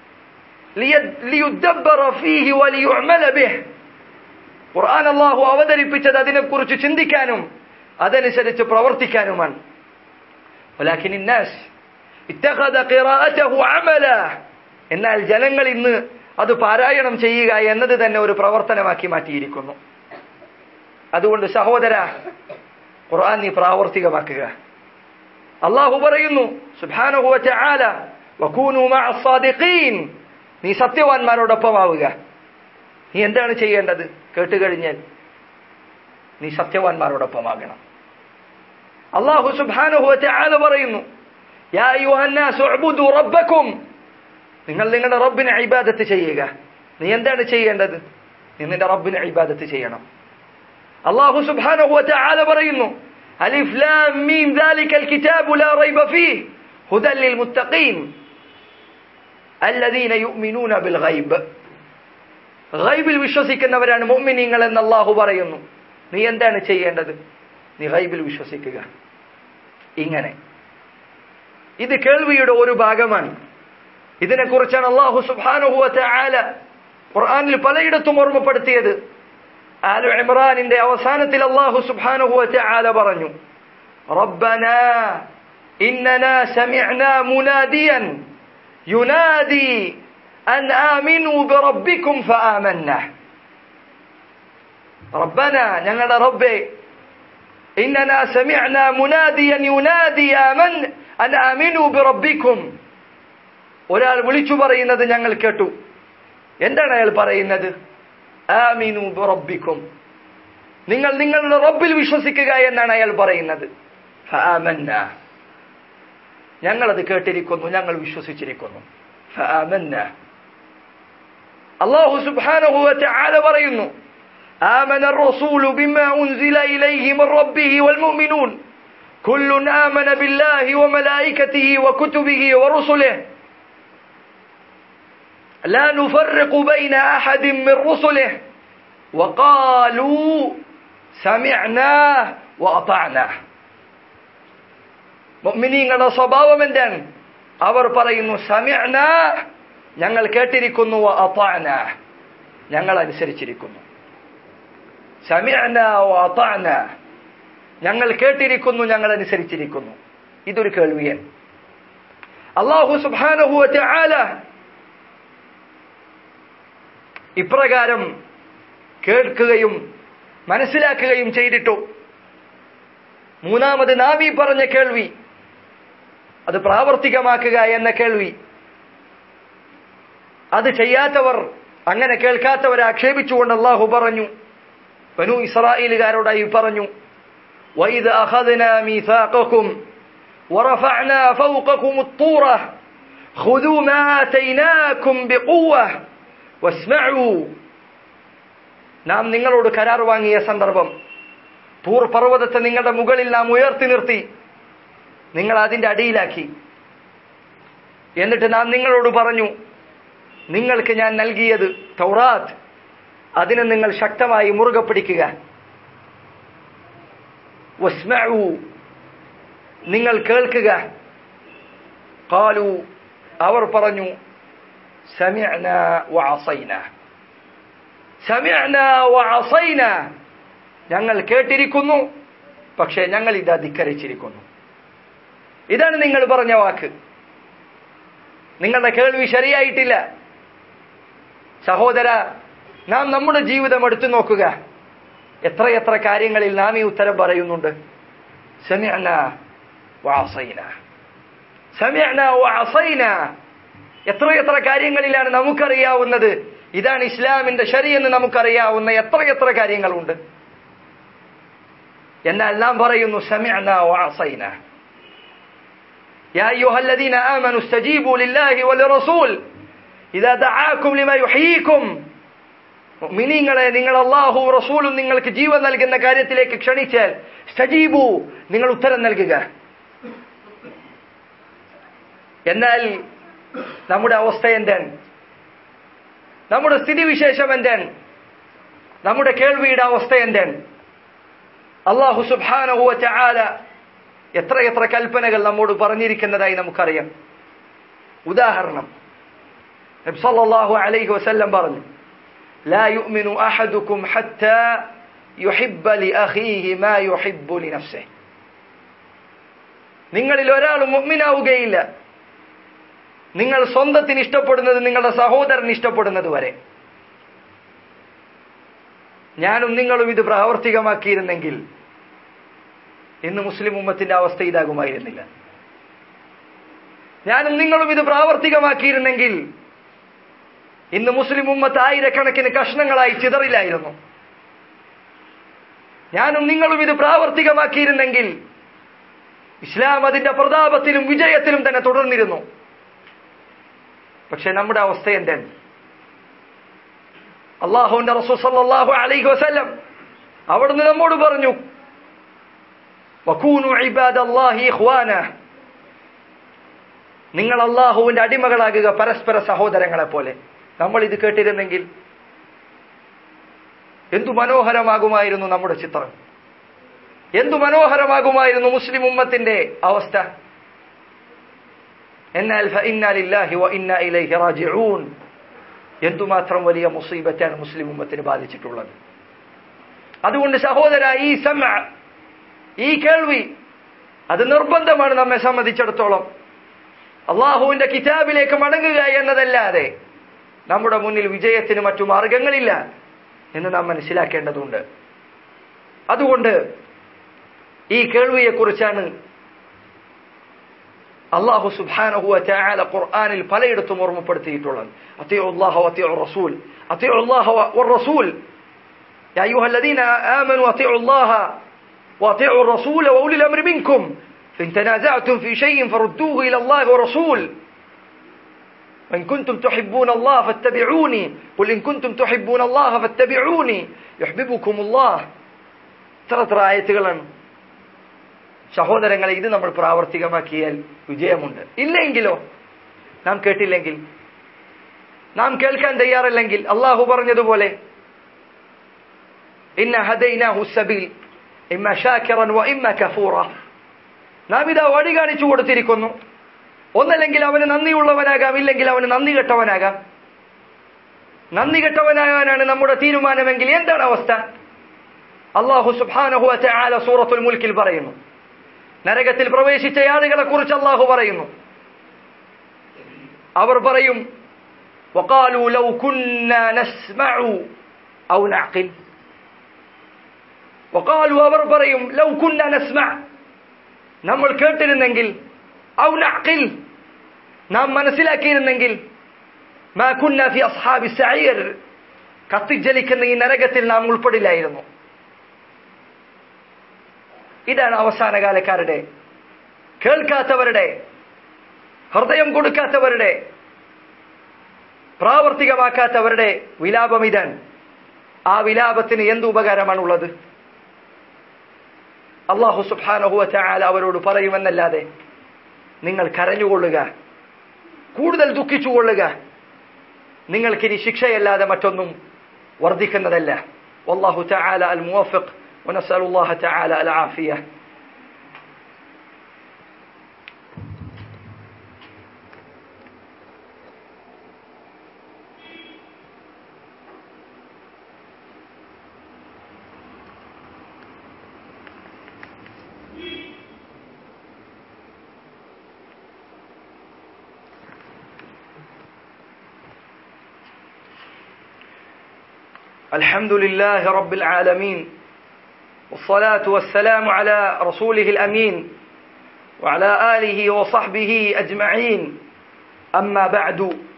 ലിയുദബ്ബറ ഫീഹി വലിയുഅമല ബിഹി. ഖുർആൻ അല്ലാഹു അവതരിപ്പിച്ചത് അതിനെക്കുറിച്ച് ചിന്തിക്കാനും അതനുസരിച്ച് പ്രവർത്തിക്കാനുമാണ്. വലാകിൻ الناس اتخذ قراءته عملا, എന്നാൽ ജനങ്ങൾ ഇന്ന് അത് പാരായണം ചെയ്യുക എന്നത് തന്നെ ഒരു പ്രവർത്തനമാക്കി മാറ്റിയിരിക്കുന്നു. അതുകൊണ്ട് സഹോദര, ഖുർആൻ നീ പ്രാവർത്തികമാക്കുക. അല്ലാഹു പറയുന്നു സുബ്ഹാനഹു വ തആല, വകൂനു മഅസ് സാദിഖീൻ, നീ സത്യവാന്മാരോടൊപ്പമാവുക. നീ എന്താണ് ചെയ്യേണ്ടത്? കേട്ട് കഴിഞ്ഞാൽ നീ സത്യവാന്മാരോടൊപ്പമാകണം. അല്ലാഹു സുബ്ഹാനഹു വ തആല പറയുന്നു, യാ അയ്യുഹന്നാസു ഉഅ്ബുദു റബ്ബക്കും, നിങ്ങൾ നിങ്ങളുടെ റബ്ബിനെ ഇബാദത്ത് ചെയ്യുക. നീ എന്താണ് ചെയ്യേണ്ടത്? നീ നിന്റെ റബ്ബിനെ ഇബാദത്ത് ചെയ്യണം. അല്ലാഹു സുബ്ഹാനഹു വ തആല പറയുന്നു, അലിഫ് ലാം മീം ദാലികൽ കിതാബു ലാ റൈബ ഫീഹി ഹുദൽ ലിൽ മുത്തഖീൻ അല്ലദീന യുഅ്മിനൂന ബിൽ ഗൈബ്. ഗൈബിൽ വിശ്വസിക്കുന്നവരാണ് മുഅ്മിനീങ്ങൾ എന്ന് അല്ലാഹു പറയുന്നു. നീ എന്താണ് ചെയ്യേണ്ടത്? നീ ഗൈബിൽ വിശ്വസിക്കുക. ഇങ്ങനെ ഇത് കേൾവിയുടെ ഒരു ഭാഗമാണ്. ഇതിനെക്കുറിച്ചാണ് അല്ലാഹു സുബ്ഹാനഹു വ തആല ഖുർആനിൽ പലയിടത്തും ഓർമ്മപ്പെടുത്തിയത്. ആലു ഇംറാനിന്റെ അവസാനത്തിൽ അല്ലാഹു സുബ്ഹാനഹു വ തആല പറഞ്ഞു, റബ്ബനാ ഇന്നനാ സമിഅനാ മുനാദിയൻ യുനാദി അൻ ആമിനൂ ബിറബ്ബിക്കും ഫആമന്നാ. റബ്ബനാ, ഞങ്ങളുടെ റബ്ബേ, ഇന്നനാ സമിഅനാ മുനാദിയൻ യുനാദി ആമൻ അൻ ആമിനൂ ബിറബ്ബിക്കും. ഒരാൾ വിളിച്ചു പറയുന്നത് ഞങ്ങൾ കേട്ടു. എന്താണ് അയാൾ പറയുന്നത്? ആമിനൂ ബിറബ്ബിക്കും, നിങ്ങൾ നിങ്ങളുടെ റബ്ബിൽ വിശ്വസിക്കുക എന്നാണ് അയാൾ പറയുന്നത്. ഫആമന്നാ, ഞങ്ങളത് കേട്ടിരിക്കുന്നു, ഞങ്ങൾ വിശ്വസിച്ചിരിക്കുന്നു. ഫആമന്നാ. അല്ലാഹു സുബ്ഹാനഹു വ തആല പറയുന്നു, آمن الرسول بما أنزل إليه من ربه والمؤمنون كل آمن بالله وملائكته وكتبه ورسله لا نفرق بين أحد من رسله وقالوا سمعنا وأطعنا. മുഅ്മിനീങ്ങളുടെ സ്വഭാവം എന്താണ്? അവർ പറയുന്നു സമിഅ്ന, ഞങ്ങൾ കേട്ടിരിക്കുന്നു, വ അതഅന, ഞങ്ങൾ അനുസരിച്ചിരിക്കുന്നു. സമിഅ്ന വ അതഅന, ഞങ്ങൾ കേട്ടിരിക്കുന്നു, ഞങ്ങൾ അനുസരിച്ചിരിക്കുന്നു. ഇതൊരു കേൾവിയാണ്. അല്ലാഹു സുബ്ഹാനഹു വ തആല ഇപ്രകാരം കേൾക്കുകയും മനസ്സിലാക്കുകയും ചെയ്തിട്ടു മൂന്നാമത് നാം ഈ പറഞ്ഞ കേൾവി, അത് പ്രാവർത്തികമാക്കുക എന്ന കേൾവി, അത് ചെയ്യാത്തവർ, അങ്ങനെ കേൾക്കാത്തവരെ ആക്ഷേപിച്ചുകൊണ്ട് അല്ലാഹു പറഞ്ഞു, ബനൂ ഇസ്രായേലുകാരോടായി പറഞ്ഞു, وَإِذْ أَخَذْنَا مِيثَاقَكُمْ وَرَفَعْنَا فَوْقَكُمُ الطُّورَ خُذُوا مَا آتَيْنَاكُمْ بِقُوَّةٍ وَاسْمَعُوا. നാം നിങ്ങളോട് കരാർ വാങ്ങിയ സന്ദർഭം, തൂർ പർവ്വതത്തെ നിങ്ങളുടെ മുകളിൽ നാം ഉയർത്തി നിർത്തി, നിങ്ങൾ അതിന്റെ അടിയിലാക്കി. എന്നിട്ട് നാം നിങ്ങളോട് പറഞ്ഞു, നിങ്ങൾക്ക് ഞാൻ നൽകിയത് തൗറാത്ത്, അതിനെ നിങ്ങൾ ശക്തമായി മുറുകെ പിടിക്കുക. വസ്മഉ, നിങ്ങൾ കേൾക്കുക. ഖാലു, അവർ പറഞ്ഞു, സമിഅ്നാ വഅസൈനാ. സമിഅ്നാ വഅസൈനാ, ഞങ്ങൾ കേട്ടിരിക്കുന്നു, പക്ഷേ ഞങ്ങൾ ഇത് ധിക്കരിച്ചിരിക്കുന്നു. ഇതാണ് നിങ്ങൾ പറഞ്ഞ വാക്ക്. നിങ്ങളുടെ കേൾവി ശരിയായിട്ടില്ല. സഹോദര, നാം നമ്മുടെ ജീവിതം എടുത്തു നോക്കുക. എത്രയെത്ര കാര്യങ്ങളിൽ നാം ഈ ഉത്തരം പറയുന്നുണ്ട്, സമിഅ്നാ വഅസൈനാ, സമിഅ്നാ വഅസൈനാ. എത്രയെത്ര കാര്യങ്ങളിലാണ് നമുക്കറിയാവുന്നത് ഇതാണ് ഇസ്ലാമിന്റെ ശരിയെന്ന് നമുക്കറിയാവുന്ന എത്രയെത്ര കാര്യങ്ങളുണ്ട്. എന്നാൽ നാം പറയുന്നു സമിഅ്നാ വഅസൈനാ. യാ അയ്യുഹല്ലദീന ആമനു ഇസ്തജീബു ലില്ലാഹി വലിറസൂൽ ഇദാ ദഅാകും ലിമാ യുഹ്യീകും. മുഅ്മിനീങ്ങളെ, നിങ്ങൾ അല്ലാഹുവും റസൂലും നിങ്ങൾക്ക് ജീവൻ നൽകുന്ന കാര്യത്തിലേക്ക് ക്ഷണിച്ചാൽ ഇസ്തജീബു, നിങ്ങൾ ഉത്തരം നൽകുക. എന്നാൽ നമ്മുടെ അവസ്ഥ എന്താണ്? നമ്മുടെ സ്ഥിതിവിശേഷം എന്താണ്? നമ്മുടെ കേൾവിയുടെ അവസ്ഥ എന്താണ്? അല്ലാഹു സുബ്ഹാനഹു വ തആല എത്രയെത്ര കൽപ്പനകൾ നമ്മോട് പറഞ്ഞിരിക്കുന്നതായി നമുക്കറിയാം. ഉദാഹരണം, നബി സല്ലല്ലാഹു അലൈഹി വസല്ലം പറഞ്ഞു, ലാ യുഅ്മിനു അഹദുകും ഹത്താ യുഹിബ്ബ ലിഅഖീഹി മാ യുഹിബ്ബു ലിനഫ്സിഹി. നിങ്ങളിൽ ഒരാളും മുഅ്മിനാവുകയില്ല നിങ്ങൾ സ്വന്തത്തിന് ഇഷ്ടപ്പെടുന്നത് നിങ്ങളുടെ സഹോദരന് ഇഷ്ടപ്പെടുന്നത് വരെ. ഞാനും നിങ്ങളും ഇത് പ്രാവർത്തികമാക്കിയിരുന്നെങ്കിൽ ഇന്ന് മുസ്ലിം ഉമ്മത്തിന്റെ അവസ്ഥ ഇതാകുമായിരുന്നില്ല. ഞാനും നിങ്ങളും ഇത് പ്രാവർത്തികമാക്കിയിരുന്നെങ്കിൽ ഇന്ന് മുസ്ലിം ഉമ്മത്ത് ആയിരക്കണക്കിന് കഷ്ണങ്ങളായി ചിതറില്ലായിരുന്നു. ഞാനും നിങ്ങളും ഇത് പ്രാവർത്തികമാക്കിയിരുന്നെങ്കിൽ ഇസ്ലാം അതിന്റെ പ്രതാപത്തിലും വിജയത്തിലും തന്നെ തുടർന്നിരുന്നു. പക്ഷെ നമ്മുടെ അവസ്ഥ എന്താണ്? അല്ലാഹുവിന്റെ റസൂൽ സല്ലല്ലാഹു അലൈഹി വസല്ലം അവിടുന്ന് നമ്മോട് പറഞ്ഞു, വകൂനു ഇബാദല്ലാഹി ഇഖ്വാനാ, നിങ്ങൾ അല്ലാഹുവിന്റെ അടിമകളാകുക, പരസ്പര സഹോദരങ്ങളെ പോലെ. നമ്മൾ ഇത് കേട്ടിരുന്നെങ്കിൽ എന്തു മനോഹരമാകുമായിരുന്നു നമ്മുടെ ചിത്രം, എന്തു മനോഹരമാകുമായിരുന്നു മുസ്ലിം ഉമ്മത്തിന്റെ അവസ്ഥ. എന്നാൽ ഫഇന്നാ ലില്ലാഹി വഇന്നാ ഇലൈഹി റാജിഊൻ, എന്തുമാത്രം വലിയ മുസീബത്താണ് മുസ്ലിം ഉമ്മത്തിന് ബാധിച്ചിട്ടുള്ളത്. അതുകൊണ്ട് സഹോദര, ഈ സമഅ, ഈ കേൾവി, അത് നിർബന്ധമാണ് നമ്മെ സംബന്ധിച്ചിടത്തോളം. അള്ളാഹുവിന്റെ കിതാബിലേക്ക് മടങ്ങുക എന്നതല്ലാതെ നമ്മുടെ മുന്നിൽ വിജയത്തിന് മറ്റു മാർഗങ്ങളില്ല എന്ന് നാം മനസ്സിലാക്കേണ്ടതുണ്ട്. അതുകൊണ്ട് ഈ കേൾവിയെക്കുറിച്ചാണ് അല്ലാഹു സുബ്ഹാനഹു വ തആല ഖുർആനിൽ പലയിടത്തും ഓർമ്മപ്പെടുത്തിയിട്ടുള്ളത്. അത്തിഉ അല്ലാഹ വഅത്തിഉ റസൂൽ, അത്തിഉ അല്ലാഹ വറസൂൽ, യാ അയ്യുഹല്ലദീന ആമനു അത്തിഉ അല്ലാഹ وأطيعوا الرسول وأولي الأمر منكم فإن تنازعتم في شيء فردوه إلى الله ورسول وإن كنتم تحبون الله فاتبعوني قل إن كنتم تحبون الله فاتبعوني يحببكم الله. ഇത്ര ആയത്തുകളാണ്. സഹോദരങ്ങളെ, ഇത് നമ്മൾ പ്രാവർത്തികമാക്കിയാൽ വിജയമുണ്ട്. ഇല്ലെങ്കിലോ, നാം കേട്ടില്ലെങ്കിൽ, നാം കേൾക്കാൻ തയ്യാറല്ലെങ്കിൽ, അള്ളാഹു പറഞ്ഞതുപോലെ ഇന്ന ഹദൈനാഹു സബീൽ ഇമ്മ ശാകിറൻ വ ഇമ്മ കഫൂറ, നാം ഇതാ വഴി കാണിച്ചു കൊടുത്തിരിക്കുന്നു. ഒന്നല്ലെങ്കിൽ അവന് നന്ദിയുള്ളവനാകാം, ഇല്ലെങ്കിൽ അവന് നന്ദി കെട്ടവനാകാം. നന്ദി കെട്ടവനാകാനാണ് നമ്മുടെ തീരുമാനമെങ്കിൽ എന്താണ് അവസ്ഥ? അല്ലാഹു സുബ്ഹാനഹു വ തആല സൂറത്തുൽ മുൽക്കിൽ പറയുന്നു, നരകത്തിൽ പ്രവേശിച്ച ആളുകളെ കുറിച്ച് അല്ലാഹു പറയുന്നു, അവർ പറയും വഖാലു ലൗ കുന്നാ നസ്മഉ ഔ നഅഖിൽ. വഖാലു, അവർ പറയും ലൗ കുന്നാ നസ്മഅ, നമ്മൾ കേട്ടിരുന്നെങ്കിൽ, ഔ നഅഖിൽ, നാം മനസ്സിലാക്കിയിരുന്നെങ്കിൽ, മാ കുന്നാ ഫി അസ്ഹാബി സഈർ, കത്തിജ്വലിക്കുന്ന ഈ നരകത്തിൽ നാം ഉൾപ്പെടില്ലായിരുന്നു. ഇതാണ് അവസാനകാലക്കാരുടെ, കേൾക്കാത്തവരുടെ, ഹൃദയം കൊടുക്കാത്തവരുടെ, പ്രാവർത്തികമാക്കാത്തവരുടെ വിലാപം ഇതാണ്. ആ വിലാപത്തിന് എന്ത് ഉപകാരമാണുള്ളത്? അല്ലാഹു സുബ്ഹാനഹു വ തആല അവരോട് പറയുമെന്നല്ലാതെ നിങ്ങൾ കരഞ്ഞുകൊള്ളുക, കൂടുതൽ ദുഃഖിച്ചുകൊള്ളുക, നിങ്ങൾക്കിനി ശിക്ഷയല്ലാതെ മറ്റൊന്നും വർദ്ധിക്കുന്നതല്ല. വല്ലാഹു തആല അൽ മുവഫിഖ് ونسأل الله تعالى العافية. الحمد لله رب العالمين والصلاة والسلام على رسوله الأمين وعلى آله وصحبه أجمعين أما بعد.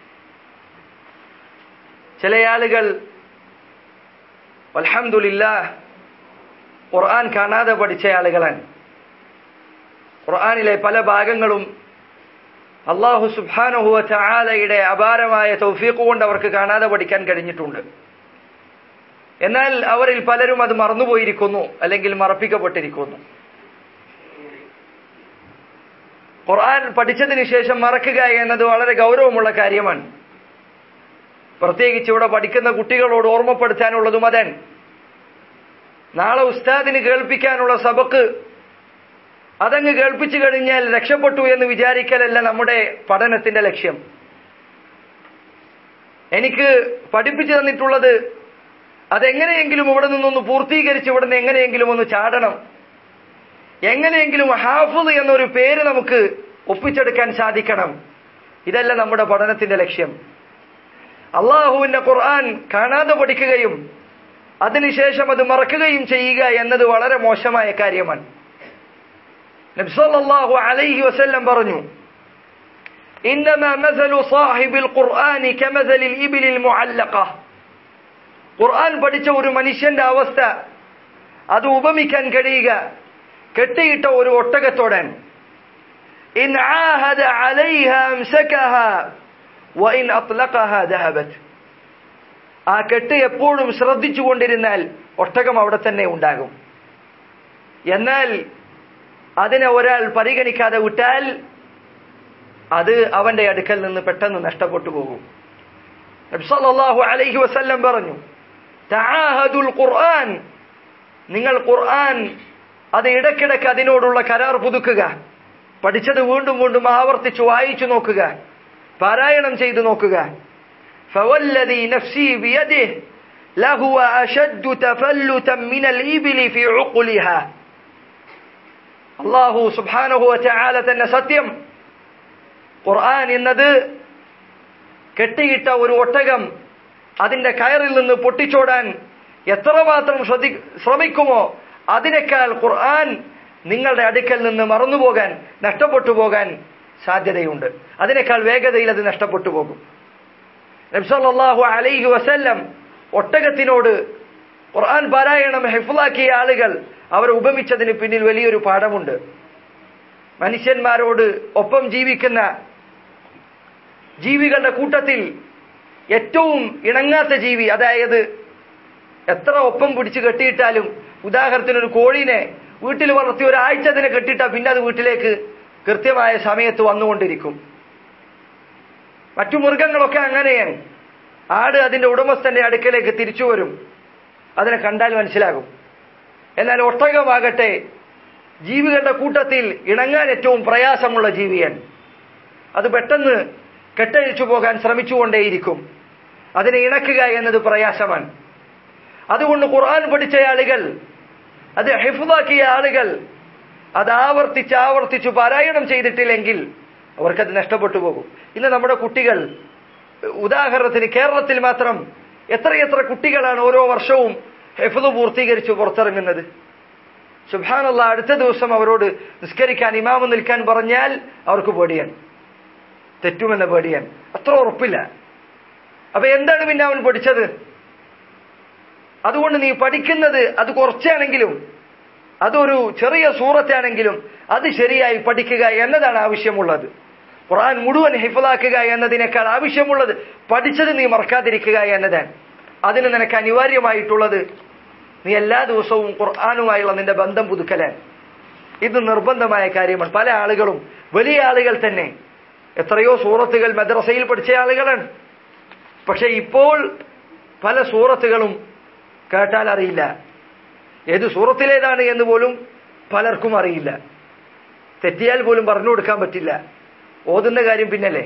ചില ആളുകൾ അൽഹംദുലില്ലാഹ് ഖുർആൻ കാണാതെ പഠിച്ച ആളുകളാണ്. ഖുർആനിലെ പല ഭാഗങ്ങളും അല്ലാഹു സുബ്ഹാനഹു വ തആലയുടെ അപാരമായ തൗഫീഖ് കൊണ്ട് അവർക്ക് കാണാതെ പഠിക്കാൻ കഴിഞ്ഞിട്ടുണ്ട്. എന്നാൽ അവരിൽ പലരും അത് മറന്നുപോയിരിക്കുന്നു, അല്ലെങ്കിൽ മറപ്പിക്കപ്പെട്ടിരിക്കുന്നു. ഖുർആൻ പഠിച്ചതിന് ശേഷം മറക്കുക എന്നത് വളരെ ഗൗരവമുള്ള കാര്യമാണ്. പ്രത്യേകിച്ച് ഇവിടെ പഠിക്കുന്ന കുട്ടികളോട് ഓർമ്മപ്പെടുത്താനുള്ളതും അതാണ്. നാളെ ഉസ്താദിന് കേൾപ്പിക്കാനുള്ള സബക്ക് അതങ്ങ് കേൾപ്പിച്ചു കഴിഞ്ഞാൽ രക്ഷപ്പെട്ടു എന്ന് വിചാരിക്കലല്ല നമ്മുടെ പഠനത്തിന്റെ ലക്ഷ്യം. എനിക്ക് പഠിപ്പിച്ചു തന്നിട്ടുള്ളത് അതെങ്ങനെയെങ്കിലും ഇവിടെ നിന്നൊന്ന് പൂർത്തീകരിച്ച് ഇവിടെ നിന്ന് എങ്ങനെയെങ്കിലും ഒന്ന് ചാടണം, എങ്ങനെയെങ്കിലും ഹാഫിദ് എന്നൊരു പേര് നമുക്ക് ഒപ്പിച്ചെടുക്കാൻ സാധിക്കണം. ഇതല്ല നമ്മുടെ പഠനത്തിന്റെ ലക്ഷ്യം. അള്ളാഹുവിന്റെ ഖുർആൻ കാണാതെ പഠിക്കുകയും അതിനുശേഷം അത് മറക്കുകയും ചെയ്യുക എന്നത് വളരെ മോശമായ കാര്യമാണ്. നബി സല്ലല്ലാഹു അലൈഹി വസല്ലം പറഞ്ഞു, ഇന്നമാ മസലു സാഹിബിൽ ഖുർആനി കമസലിൽ ഇബ്ലിൽ മുഅല്ലഖ. ഖുർആൻ പഠിച്ച ഒരു മനുഷ്യന്റെ അവസ്ഥ അത് ഉപമിക്കാൻ കഴിയുക കെട്ടിയിട്ട ഒരു ഒട്ടകത്തോടാണ്. ഇൻ ആഹദ അലൈഹാ അംസകഹാ വഇൻ അത്ലഖഹാ ദഹബത്. ആ കെട്ട് എപ്പോഴും ശ്രദ്ധിച്ചുകൊണ്ടിരുന്നാൽ ഒട്ടകം അവിടെ തന്നെ ഉണ്ടാകും. എന്നാൽ അതിനെ ഒരാൾ പരിഗണിക്കാതെ വിട്ടാൽ അത് അവന്റെ അടുക്കൽ നിന്ന് പെട്ടെന്ന് നഷ്ടപ്പെട്ടു പോകും. നബി സല്ലല്ലാഹു അലൈഹി വസല്ലം പറഞ്ഞു, തആഹദുൽ ഖുർആൻ, നിങ്ങൾ ഖുർആൻ അത് ഇടയ്ക്കിടയ്ക്ക് അതിനോടുള്ള കരാർ പുതുക്കുക, പഠിച്ചത് വീണ്ടും വീണ്ടും ആവർത്തിച്ചു വായിച്ചു നോക്കുക, പാരായണം ചെയ്തു നോക്കുക. ഫവല്ലദി നഫ്സി ബിയദിഹി ലഹുവ അശദ്ദു തഫല്ലുതൻ മിനൽ ഇബ്ലി ഫി ഉഖ്ലിഹാ. അല്ലാഹു സുബ്ഹാനഹു വ തആല തന്നെ സത്യം. ഖുർആൻ എന്നത് കെട്ടിയിട്ട ഒരു ഒട്ടകം അതിന്റെ കയറിൽ നിന്ന് പൊട്ടിച്ചോടാൻ എത്രമാത്രം ശ്രമിക്കുമോ അതിനേക്കാൾ ഖുർആൻ നിങ്ങളുടെ അടുക്കൽ നിന്ന് മറന്നുപോകാൻ, നഷ്ടപ്പെട്ടു പോകാൻ സാധ്യതയുണ്ട്. അതിനേക്കാൾ വേഗതയിൽ അത് നഷ്ടപ്പെട്ടു പോകും. നബി സല്ലല്ലാഹു അലൈഹി വസല്ലം ഒട്ടകത്തിനോട് ഖുർആൻ പാരായണം ഹിഫ്ളാക്കിയ ആളുകൾ അവർ ഉപമിച്ചതിന് പിന്നിൽ വലിയൊരു പാഠമുണ്ട്. മനുഷ്യന്മാരോട് ഒപ്പം ജീവിക്കുന്ന ജീവികളുടെ കൂട്ടത്തിൽ ഏറ്റവും ഇണങ്ങാത്ത ജീവി, അതായത് എത്ര ഒപ്പം പിടിച്ച് കെട്ടിയിട്ടാലും, ഉദാഹരണത്തിന് ഒരു കോഴീനെ വീട്ടിൽ വളർത്തി ഒരാഴ്ച അതിനെ കെട്ടിയിട്ടാൽ പിന്നെ അത് വീട്ടിലേക്ക് കൃത്യമായ സമയത്ത് വന്നുകൊണ്ടിരിക്കും. മറ്റു മൃഗങ്ങളൊക്കെ അങ്ങനെയാണ്. ആട് അതിന്റെ ഉടമസ്ഥന്റെ അടുക്കലേക്ക് തിരിച്ചു വരും, അതിനെ കണ്ടാൽ മനസ്സിലാകും. എന്നാൽ ഒട്ടകമാകട്ടെ ജീവികളുടെ കൂട്ടത്തിൽ ഇണങ്ങാൻ ഏറ്റവും പ്രയാസമുള്ള ജീവിയാണ്. അത് പെട്ടെന്ന് കെട്ടഴിച്ചു പോകാൻ ശ്രമിച്ചുകൊണ്ടേയിരിക്കും. അതിനെ ഇണക്കുക എന്നത് പ്രയാസമാണ്. അതുകൊണ്ട് ഖുർആൻ പഠിച്ച ആളുകൾ, അത് ഹിഫ്ളാക്കിയ ആളുകൾ അത് ആവർത്തിച്ച് ആവർത്തിച്ചു പാരായണം ചെയ്തിട്ടില്ലെങ്കിൽ അവർക്കത് നഷ്ടപ്പെട്ടു പോകും. ഇന്ന് നമ്മുടെ കുട്ടികൾ, ഉദാഹരണത്തിന് കേരളത്തിൽ മാത്രം എത്രയെത്ര കുട്ടികളാണ് ഓരോ വർഷവും ഹിഫ്ള് പൂർത്തീകരിച്ച് പുറത്തിറങ്ങുന്നത്. സുബ്ഹാനല്ലാഹ്, അടുത്ത ദിവസം അവരോട് നിസ്കരിക്കാൻ ഇമാമ് നിൽക്കാൻ പറഞ്ഞാൽ അവർക്ക് പേടിയാണ്, തെറ്റുമെന്ന പേടിയാണ്, അത്ര ഉറപ്പില്ല. അപ്പൊ എന്താണ് പിന്നെ അവൻ പഠിച്ചത്? അതുകൊണ്ട് നീ പഠിക്കുന്നത് അത് കുറച്ചാണെങ്കിലും, അതൊരു ചെറിയ സൂറത്താണെങ്കിലും അത് ശരിയായി പഠിക്കുക എന്നതാണ് ആവശ്യമുള്ളത്. ഖുർആൻ മുഴുവൻ ഹിഫ്ളാക്കുക എന്നതിനേക്കാൾ ആവശ്യമുള്ളത് പഠിച്ചത് നീ മറക്കാതിരിക്കുക എന്നതാണ്. അതിന് നിനക്ക് അനിവാര്യമായിട്ടുള്ളത് നീ എല്ലാ ദിവസവും ഖുർആനുമായുള്ള നിന്റെ ബന്ധം പുതുക്കലാണ്. ഇത് നിർബന്ധമായ കാര്യമാണ്. പല ആളുകളും, വലിയ ആളുകൾ തന്നെ എത്രയോ സൂറത്തുകൾ മദ്രസയിൽ പഠിച്ച ആളുകളാണ്. പക്ഷെ ഇപ്പോൾ പല സൂറത്തുകളും കേട്ടാൽ അറിയില്ല, ഏത് സൂറത്തിലേതാണ് എന്ന് പോലും പലർക്കും അറിയില്ല. തെറ്റിയാൽ പോലും പറഞ്ഞു കൊടുക്കാൻ പറ്റില്ല. ഓതുന്ന കാര്യം പിന്നല്ലേ.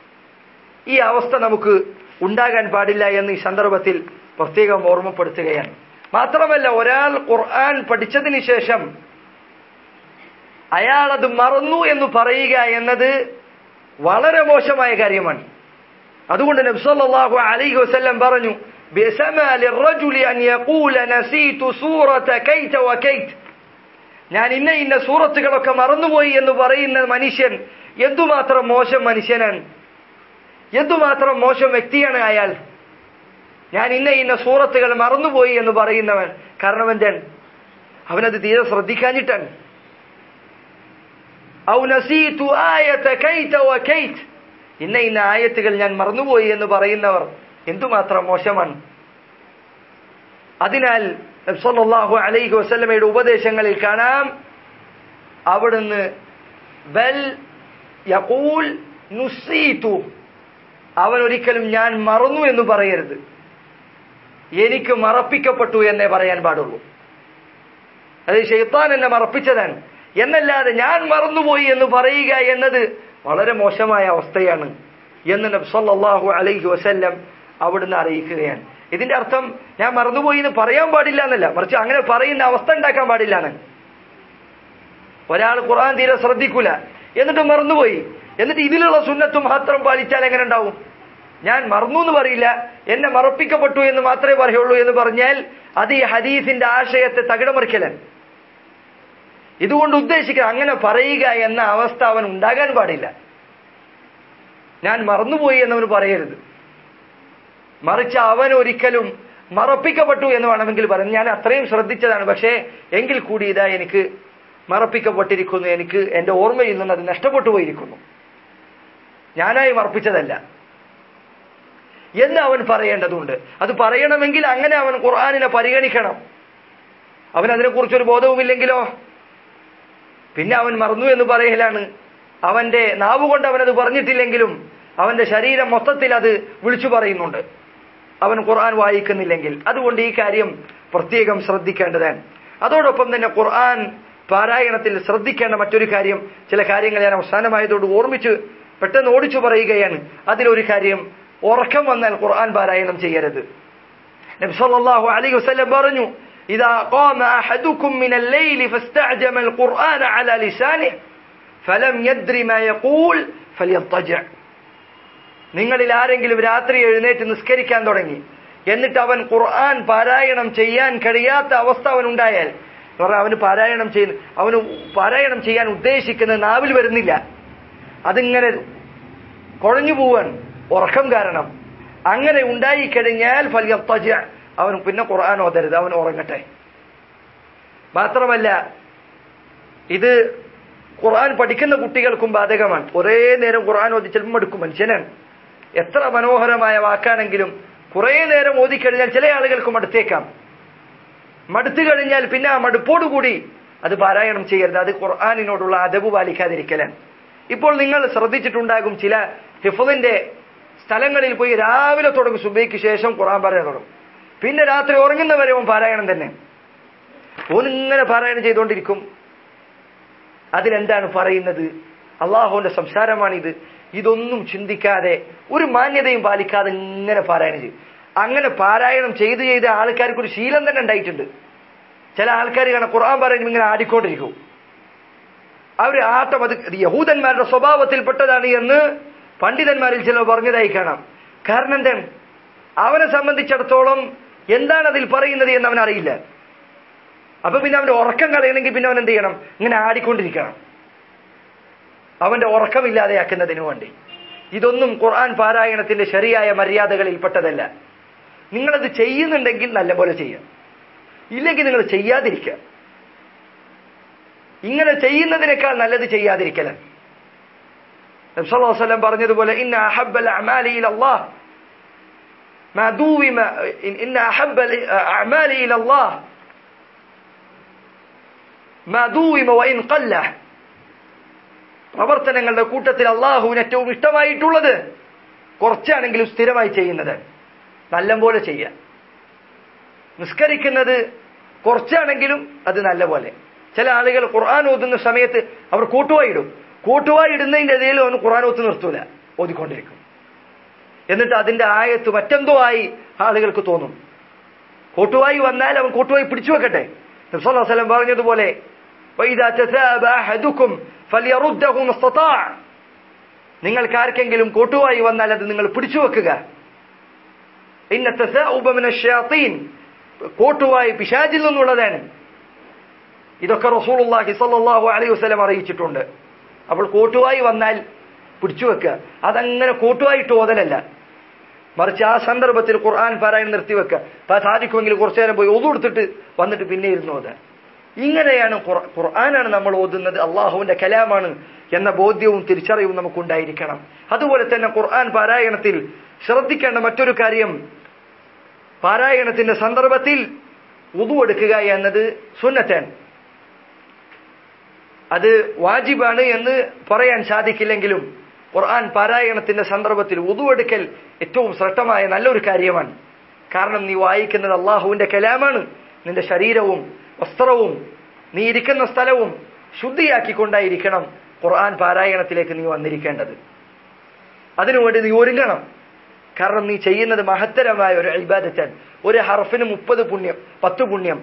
ഈ അവസ്ഥ നമുക്ക് ഉണ്ടാകാൻ പാടില്ല എന്ന് ഈ സന്ദർഭത്തിൽ പ്രത്യേകം ഓർമ്മപ്പെടുത്തുകയാണ്. മാത്രമല്ല, ഒരാൾ ഖുർആൻ പഠിച്ചതിന് ശേഷം അയാളത് മറന്നു എന്ന് പറയുക എന്നത് വളരെ മോശമായ കാര്യമാണ്. അതുകൊണ്ട് നബി സല്ലല്ലാഹു അലൈഹി വസല്ലം പറഞ്ഞു, ബിസമാ ലിർറജുലി അൻ യഖൂല നസീതു സൂറത കൈത വകൈത, ഞാൻ ഇന്ന ഇന്ന സൂറത്തുകളൊക്കെ മറന്നുപോയി എന്ന് പറയുന്ന മനുഷ്യൻ എന്തുമാത്രം മോശം മനുഷ്യനാണ്, എന്തുമാത്രം മോശം വ്യക്തിയാണ് അയാൾ. ഞാൻ ഇന്ന ഇന്ന സൂറത്തുകൾ മറന്നുപോയി എന്ന് പറയുന്നവൻ. കാരണം എന്താണ്? അവനത് തീരെ ശ്രദ്ധിക്കാഞ്ഞിട്ടാണ്. ഔ നസീതു ആയത കൈത വകൈത, ഇന്ന ഇന്ന ആയത്തുകൾ ഞാൻ മറന്നുപോയി എന്ന് പറയുന്നവർ എന്തുമാത്രം മോശമാണ്. അതിനാൽ നബി സല്ലല്ലാഹു അലൈഹി വസല്ലമയുടെ ഉപദേശങ്ങളിൽ കാണാം, അവിടുന്ന് ബൽ യഖൂൽ നുസീതു, അവൻ ഒരിക്കലും ഞാൻ മറന്നു എന്ന് പറയരുത്, എനിക്ക് മറപ്പിക്കപ്പെട്ടു എന്നേ പറയാൻ പാടുള്ളൂ. അത് ശൈത്താൻ എന്നെ മറപ്പിച്ചതാണ് എന്നല്ലാതെ ഞാൻ മറന്നുപോയി എന്ന് പറയുക എന്നത് വളരെ മോശമായ അവസ്ഥയാണ് എന്ന് നബി സല്ലല്ലാഹു അലൈഹി വസല്ലം അവിടുന്ന് അറിയിക്കുകയാണ്. ഇതിന്റെ അർത്ഥം ഞാൻ മറന്നുപോയി എന്ന് പറയാൻ പാടില്ല എന്നല്ല, മറിച്ച് അങ്ങനെ പറയുന്ന അവസ്ഥ ഉണ്ടാക്കാൻ പാടില്ലാണ്. ഒരാൾ ഖുർആൻ തീരെ ശ്രദ്ധിക്കൂല, എന്നിട്ട് മറന്നുപോയി, എന്നിട്ട് ഇതിലുള്ള സുന്നത്തും മാത്രം പാലിച്ചാൽ എങ്ങനെ ഉണ്ടാവും? ഞാൻ മറന്നു എന്ന് പറയില്ല, എന്നെ മറപ്പിക്കപ്പെട്ടു എന്ന് മാത്രമേ പറയുള്ളൂ എന്ന് പറഞ്ഞാൽ അത് ഈ ഹദീസിന്റെ ആശയത്തെ തകിടമറിക്കലാണ്. ഇതുകൊണ്ട് ഉദ്ദേശിക്കുക അങ്ങനെ പറയുക എന്ന അവസ്ഥ അവൻ ഉണ്ടാകാൻ പാടില്ല. ഞാൻ മറന്നുപോയി എന്നവന് പറയരുത്, മറിച്ച് അവൻ ഒരിക്കലും മറപ്പിക്കപ്പെട്ടു എന്ന് വേണമെങ്കിൽ പറയും. ഞാൻ അത്രയും ശ്രദ്ധിച്ചതാണ്, പക്ഷേ എങ്കിൽ കൂടി ഇതാ എനിക്ക് മറപ്പിക്കപ്പെട്ടിരിക്കുന്നു, എനിക്ക് എന്റെ ഓർമ്മയിൽ നിന്ന് അത് നഷ്ടപ്പെട്ടു പോയിരിക്കുന്നു, ഞാനായി മറപ്പിച്ചതല്ല എന്ന് അവൻ പറയേണ്ടതുണ്ട്. അത് പറയണമെങ്കിൽ അങ്ങനെ അവൻ ഖുർആനിനെ പരിഗണിക്കണം. അവൻ അതിനെക്കുറിച്ചൊരു ബോധവുമില്ലെങ്കിലോ പിന്നെ അവൻ മറന്നു എന്ന് പറയലാണ്. അവന്റെ നാവുകൊണ്ട് അവനത് പറഞ്ഞിട്ടില്ലെങ്കിലും അവന്റെ ശരീരം മൊത്തത്തിൽ അത് വിളിച്ചു പറയുന്നുണ്ട്, അവൻ ഖുർആൻ വായിക്കുന്നില്ലെങ്കിൽ. അതുകൊണ്ട് ഈ കാര്യം പ്രത്യേകം ശ്രദ്ധിക്കേണ്ടതാണ്. അതോടൊപ്പം തന്നെ ഖുർആൻ പാരായണത്തിൽ ശ്രദ്ധിക്കേണ്ട മറ്റൊരു കാര്യം, ചില കാര്യങ്ങൾ ഞാൻ അവസാനമായതോട് ഓർമ്മിച്ച് പെട്ടെന്ന് ഓടിച്ചു പറയുകയാണ്. അതിലൊരു കാര്യം, ഉറക്കം വന്നാൽ ഖുർആൻ പാരായണം ചെയ്യരുത്. നബി സല്ലല്ലാഹു അലൈഹി വസല്ലം പറഞ്ഞു, ഇദാ ഖാമ അഹദുകും മിനൽ ലൈലി ഫസ്തഅജമ അൽ ഖുർആന അലാ ലിസാനിഹി ഫലം യദ്രി മാ യഖൂൽ ഫലിയത്തജഅ. നിങ്ങളിൽ ആരെങ്കിലും രാത്രി എഴുന്നേറ്റ് നിസ്കരിക്കാൻ തുടങ്ങി, എന്നിട്ട് അവൻ ഖുർആൻ പാരായണം ചെയ്യാൻ കഴിയാത്ത അവസ്ഥ അവനുണ്ടായാൽ, അവന് പാരായണം ചെയ്യുന്ന അവന് പാരായണം ചെയ്യാൻ ഉദ്ദേശിക്കുന്നത് നാവിൽ വരുന്നില്ല, അതിങ്ങനെ കുഴഞ്ഞു പോവാൻ ഉറക്കം കാരണം, അങ്ങനെ ഉണ്ടായിക്കഴിഞ്ഞാൽ ഫലിയത്തജഅ, അവൻ പിന്നെ ഖുർആൻ ഓതരുത്, അവൻ ഉറങ്ങട്ടെ. മാത്രമല്ല ഇത് ഖുർആൻ പഠിക്കുന്ന കുട്ടികൾക്കും ബാധകമാണ്. ഒരേ നേരം ഖുർആൻ ഓതി ചിലപ്പോൾ മടുക്കും മനുഷ്യനാണ്. എത്ര മനോഹരമായ വാക്കാണെങ്കിലും കുറെ നേരം ഓതിക്കഴിഞ്ഞാൽ ചില ആളുകൾക്ക് മടുത്തേക്കാം. മടുത്തു കഴിഞ്ഞാൽ പിന്നെ ആ മടുപ്പോടുകൂടി അത് പാരായണം ചെയ്യരുത്. അത് ഖുർആനിനോടുള്ള അദബ് പാലിക്കാതിരിക്കലാണ്. ഇപ്പോൾ നിങ്ങൾ ശ്രദ്ധിച്ചിട്ടുണ്ടാകും, ചില ഹിഫ്ളിന്റെ സ്ഥലങ്ങളിൽ പോയി രാവിലെ തുടങ്ങും, സുബഹിക്ക് ശേഷം ഖുർആൻ പാരായണം തുടങ്ങും, പിന്നെ രാത്രി ഉറങ്ങുന്നവരെ ഓൻ പാരായണം തന്നെ. ഓനിങ്ങനെ പാരായണം ചെയ്തുകൊണ്ടിരിക്കും. അതിലെന്താണ് പറയുന്നത്? അള്ളാഹുവിന്റെ സംസാരമാണിത്. ഇതൊന്നും ചിന്തിക്കാതെ ഒരു മാന്യതയും പാലിക്കാതെ ഇങ്ങനെ പാരായണം ചെയ്യും. അങ്ങനെ പാരായണം ചെയ്ത് ചെയ്ത ആൾക്കാർക്ക് ഒരു ശീലം തന്നെ ഉണ്ടായിട്ടുണ്ട്. ചില ആൾക്കാർ കാണാൻ ഖുർആൻ പാരായണം ഇങ്ങനെ ആടിക്കൊണ്ടിരിക്കും. അവർ ആട്ടം, അത് യഹൂദന്മാരുടെ സ്വഭാവത്തിൽപ്പെട്ടതാണ് എന്ന് പണ്ഡിതന്മാരിൽ ചിലർ പറഞ്ഞതായി കാണാം. കാരണം എന്താണ്? അവനെ സംബന്ധിച്ചിടത്തോളം എന്താണ് അതിൽ പറയുന്നത് എന്ന് അവൻ അറിയില്ല. അപ്പൊ പിന്നെ അവന്റെ ഉറക്കം കളയണമെങ്കിൽ പിന്നെ അവൻ എന്ത് ചെയ്യണം? ഇങ്ങനെ ആടിക്കൊണ്ടിരിക്കണം, അവന്റെ ഉറക്കമില്ലാതെയാക്കുന്നതിന് വേണ്ടി. ഇതൊന്നും ഖുർആൻ പാരായണത്തിന്റെ ശരിയായ മര്യാദകളിൽപ്പെട്ടതല്ല. നിങ്ങളത് ചെയ്യുന്നുണ്ടെങ്കിൽ നല്ലപോലെ ചെയ്യാം, ഇല്ലെങ്കിൽ നിങ്ങൾ ചെയ്യാതിരിക്കുക. ഇങ്ങനെ ചെയ്യുന്നതിനേക്കാൾ നല്ലത് ചെയ്യാതിരിക്കലാണ്. നബി സല്ലല്ലാഹു അലൈഹി വസല്ലം പറഞ്ഞതുപോലെ ഇന്ന അഹബ്ബൽ അഅമാലി ഇലല്ലാഹ് മാ ദൂവിമ ഇന്ന അഹബ്ബൽ അഅമാലി ഇലല്ലാഹ് മാ ദൂവിമ വഇൻ ഖല്ല. പ്രവർത്തനങ്ങളുടെ കൂട്ടത്തിൽ അള്ളാഹുവിന് ഏറ്റവും ഇഷ്ടമായിട്ടുള്ളത് കുറച്ചാണെങ്കിലും സ്ഥിരമായി ചെയ്യുന്നത്, നല്ലപോലെ ചെയ്യുക. നിസ്കരിക്കുന്നത് കുറച്ചാണെങ്കിലും അത് നല്ലപോലെ. ചില ആളുകൾ ഖുർആൻ ഓതുന്ന സമയത്ത് അവർ കൂട്ടുവായി ഇടും. കൂട്ടുവായി ഇടുന്നതിന്റെ ഇടയിൽ അവന് ഖുർആൻ ഓത്ത് നിർത്തൂല, ഓതിക്കൊണ്ടിരിക്കും. എന്നിട്ട് അതിന്റെ ആയത്ത് മറ്റെന്തോ ആയി ആളുകൾക്ക് തോന്നും. കൂട്ടുവായി വന്നാൽ അവൻ കൂട്ടുവായി പിടിച്ചു വെക്കട്ടെ. നബി സല്ലല്ലാഹു അലൈഹി വസല്ലം പറഞ്ഞതുപോലെ വഇദാ തസാബ അഹദുകും ഫലിയറുദ്ദഹു മസ്തതാഅ. നിങ്ങൾക്ക് ആർക്കെങ്കിലും കൂട്ടുവായി വന്നാൽ അത് നിങ്ങൾ പിടിച്ചു വെക്കുക. ഇന്ന തസാഉബ മിനശ് ശയാത്തീൻ. കൂട്ടുവായി പിശാചിൽ നിന്നുള്ളതാണ്. ഇതൊക്കെ റസൂലുള്ളാഹി സ്വല്ലല്ലാഹു അലൈഹി വസല്ലം അറിയിച്ചിട്ടുണ്ട്. അപ്പോൾ കൂട്ടുവായി വന്നാൽ പിടിച്ചു വെക്കുക. അതങ്ങനെ കൂട്ടുവായിട്ട് ഓതലല്ല, മറിച്ച് ആ സന്ദർഭത്തിൽ ഖുർആൻ പാരായണം നിർത്തിവെക്കുക. അപ്പൊ സാധിക്കുമെങ്കിൽ കുറച്ചു നേരം പോയി ഒളു എടുത്തിട്ട് വന്നിട്ട് പിന്നെ ഇരുന്ന് ഓതാൻ. ഇങ്ങനെയാണ് ഖുർആനാണ് നമ്മൾ ഓതുന്നത്, അള്ളാഹുവിന്റെ കലാമാണ് എന്ന ബോധ്യവും തിരിച്ചറിവും നമുക്കുണ്ടായിരിക്കണം. അതുപോലെ തന്നെ ഖുർആൻ പാരായണത്തിൽ ശ്രദ്ധിക്കേണ്ട മറ്റൊരു കാര്യം, പാരായണത്തിന്റെ സന്ദർഭത്തിൽ വുദു എടുക്കുക എന്നത് സുന്നത്താണ്. അത് വാജിബാണ് എന്ന് പറയാൻ സാധിക്കില്ലെങ്കിലും ഖുർആൻ പാരായണത്തിന്റെ സന്ദർഭത്തിൽ വുദു എടുക്കൽ ഏറ്റവും ശ്രേഷ്ഠമായ നല്ലൊരു കാര്യമാണ്. കാരണം നീ വായിക്കുന്നത് അള്ളാഹുവിന്റെ കലാമാണ്. നിന്റെ ശരീരവും വസ്ത്രവും നീ ഇരിക്കുന്ന സ്ഥലവും ശുദ്ധിയാക്കിക്കൊണ്ടായിരിക്കണം ഖുർആൻ പാരായണത്തിലേക്ക് നീ വന്നിരിക്കേണ്ടത്. അതിനുവേണ്ടി നീ ഒരുങ്ങണം. കാരണം നീ ചെയ്യുന്നത് മഹത്തരമായ ഒരു ഇബാദത്താണ്. ഒരു ഹർഫിന് മുപ്പത് പുണ്യം, പത്ത് പുണ്യം.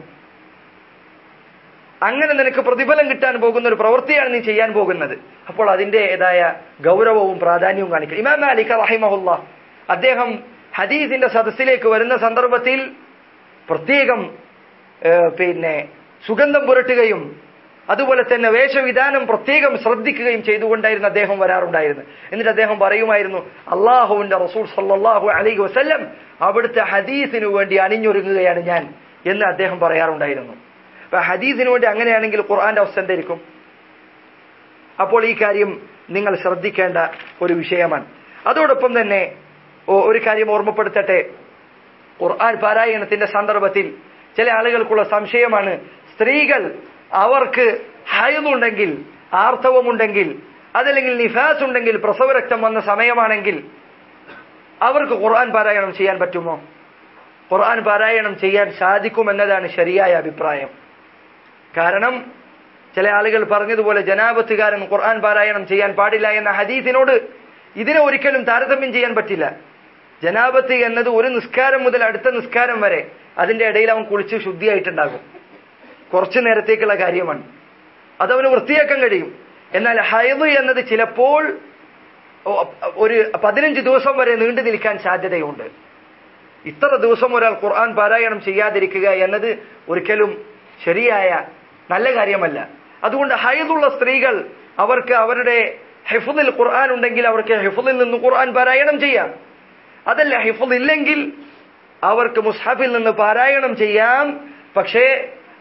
അങ്ങനെ നിനക്ക് പ്രതിഫലം കിട്ടാൻ പോകുന്ന ഒരു പ്രവൃത്തിയാണ് നീ ചെയ്യാൻ പോകുന്നത്. അപ്പോൾ അതിന്റേതായ ഗൗരവവും പ്രാധാന്യവും കാണിക്കണം. ഇമാം മാലിക് റഹിമഹുല്ലാഹ് അദ്ദേഹം ഹദീസിന്റെ സദസ്സിലേക്ക് വരുന്ന സന്ദർഭത്തിൽ പ്രത്യേകം പിന്നെ സുഗന്ധം പുരട്ടുകയും അതുപോലെ തന്നെ വേഷവിധാനം പ്രത്യേകം ശ്രദ്ധിക്കുകയും ചെയ്തുകൊണ്ടായിരുന്നു അദ്ദേഹം വരാറുണ്ടായിരുന്നു. എന്നിട്ട് അദ്ദേഹം പറയുമായിരുന്നു, അള്ളാഹുവിന്റെ റസൂൽ സല്ലല്ലാഹു അലൈഹി വസല്ലം അവിടുത്തെ ഹദീസിനു വേണ്ടി അണിഞ്ഞൊരുങ്ങുകയാണ് ഞാൻ എന്ന് അദ്ദേഹം പറയാറുണ്ടായിരുന്നു. അപ്പൊ ഹദീസിനു വേണ്ടി അങ്ങനെയാണെങ്കിൽ ഖുർആന്റെ അവസ്ഥ എന്തായിരിക്കും? അപ്പോൾ ഈ കാര്യം നിങ്ങൾ ശ്രദ്ധിക്കേണ്ട ഒരു വിഷയമാണ്. അതോടൊപ്പം തന്നെ ഒരു കാര്യം ഓർമ്മപ്പെടുത്തട്ടെ. ഖുർആൻ പാരായണത്തിന്റെ സന്ദർഭത്തിൽ ചില ആളുകൾക്കുള്ള സംശയമാണ്, സ്ത്രീകൾ അവർക്ക് ഹൈദുണ്ടെങ്കിൽ, ആർത്തവമുണ്ടെങ്കിൽ, അതല്ലെങ്കിൽ നിഫാസ് ഉണ്ടെങ്കിൽ, പ്രസവരക്തം വന്ന സമയമാണെങ്കിൽ അവർക്ക് ഖുർആൻ പാരായണം ചെയ്യാൻ പറ്റുമോ? ഖുർആൻ പാരായണം ചെയ്യാൻ സാധിക്കുമെന്നതാണ് ശരിയായ അഭിപ്രായം. കാരണം ചില ആളുകൾ പറഞ്ഞതുപോലെ ജനാബത്തുകാരൻ ഖുർആൻ പാരായണം ചെയ്യാൻ പാടില്ല എന്ന ഹദീസിനോട് ഇതിനെ ഒരിക്കലും താരതമ്യം ചെയ്യാൻ പറ്റില്ല. ജനാബത്ത് എന്നത് ഒരു നിസ്കാരം മുതൽ അടുത്ത നിസ്കാരം വരെ അതിന്റെ ഇടയിൽ അവൻ കുളിച്ച് ശുദ്ധിയായിട്ടുണ്ടാകും. കുറച്ചു നേരത്തേക്കുള്ള കാര്യമാണ്, അതവന് വൃത്തിയാക്കാൻ കഴിയും. എന്നാൽ ഹൈദ് എന്നത് ചിലപ്പോൾ ഒരു പതിനഞ്ച് ദിവസം വരെ നീണ്ടു നിൽക്കാൻ സാധ്യതയുണ്ട്. ഇത്ര ദിവസം ഒരാൾ ഖുർആൻ പാരായണം ചെയ്യാതിരിക്കുക എന്നത് ഒരിക്കലും ശരിയായ നല്ല കാര്യമല്ല. അതുകൊണ്ട് ഹൈദുള്ള സ്ത്രീകൾ അവർക്ക് അവരുടെ ഹിഫ്ദിൽ ഖുർആൻ ഉണ്ടെങ്കിൽ അവർക്ക് ഹിഫ്ദിൽ നിന്ന് ഖുർആൻ പാരായണം ചെയ്യാം. അതല്ല ഹിഫ്ദ് ഇല്ലെങ്കിൽ അവർക്ക് മുസ്ഹഫിൽ നിന്ന് പാരായണം ചെയ്യാം. പക്ഷേ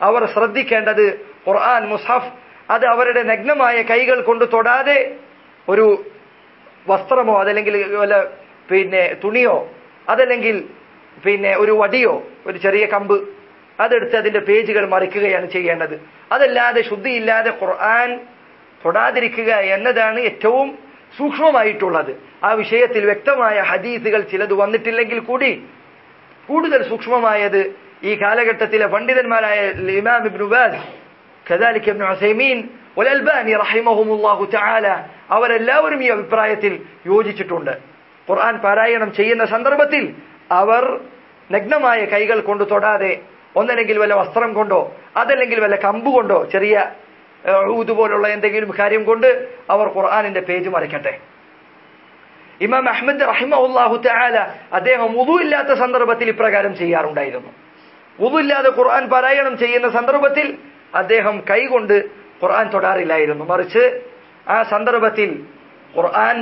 അവർ ശ്രദ്ധിക്കേണ്ടത് ഖുർആൻ മുസ്ഹഫ് അത് അവരുടെ നഗ്നമായ കൈകൾ കൊണ്ട് തൊടാതെ ഒരു വസ്ത്രമോ അതല്ലെങ്കിൽ വല്ല പിന്നെ തുണിയോ അതല്ലെങ്കിൽ പിന്നെ ഒരു വടിയോ ഒരു ചെറിയ കമ്പ് അതെടുത്ത് അതിന്റെ പേജുകൾ മറിക്കുകയാണ് ചെയ്യേണ്ടത്. അതല്ലാതെ ശുദ്ധിയില്ലാതെ ഖുർആൻ തൊടാതിരിക്കുക എന്നതാണ് ഏറ്റവും സൂക്ഷ്മമായിട്ടുള്ളത്. ആ വിഷയത്തിൽ വ്യക്തമായ ഹദീസുകൾ ചിലത് വന്നിട്ടില്ലെങ്കിൽ കൂടി കൂടുതൽ സൂക്ഷ്മമായത് ഈ കാലഘട്ടത്തിലെ പണ്ഡിതന്മാരായ ഇമാം ഇബ്നു ബാസ്, കദാലിക ഇബ്നു ഉസൈമീൻ വൽ അൽബാനി റഹിമഹുമുല്ലാഹു തആല അവരെല്ലാവരും ഈ അഭിപ്രായത്തിൽ യോജിച്ചിട്ടുണ്ട്. ഖുർആൻ പാരായണം ചെയ്യുന്ന സന്ദർഭത്തിൽ അവർ നഗ്നമായ കൈകൾ കൊണ്ട് തൊടാതെ ഒന്നല്ലെങ്കിൽ വല്ല വസ്ത്രം കൊണ്ടോ അതല്ലെങ്കിൽ വല്ല കമ്പ് കൊണ്ടോ ചെറിയ ഊദ് പോലുള്ള എന്തെങ്കിലും കാര്യം കൊണ്ട് അവർ ഖുർആനിന്റെ പേജ് മറിക്കട്ടെ. ഇമാം അഹ്മദ് റഹിമഹുല്ലാഹു തആല അദ്ദേഹം വുദു ഇല്ലാത്ത സന്ദർഭത്തിൽ ഇപ്രകാരം ചെയ്യാറുണ്ടായിരുന്നു. വുദു ഇല്ലാതെ ഖുർആൻ പാരായണം ചെയ്യുന്ന സന്ദർഭത്തിൽ അദ്ദേഹം കൈകൊണ്ട് ഖുർആൻ തൊടാറില്ലായിരുന്നു. മറിച്ച് ആ സന്ദർഭത്തിൽ ഖുർആൻ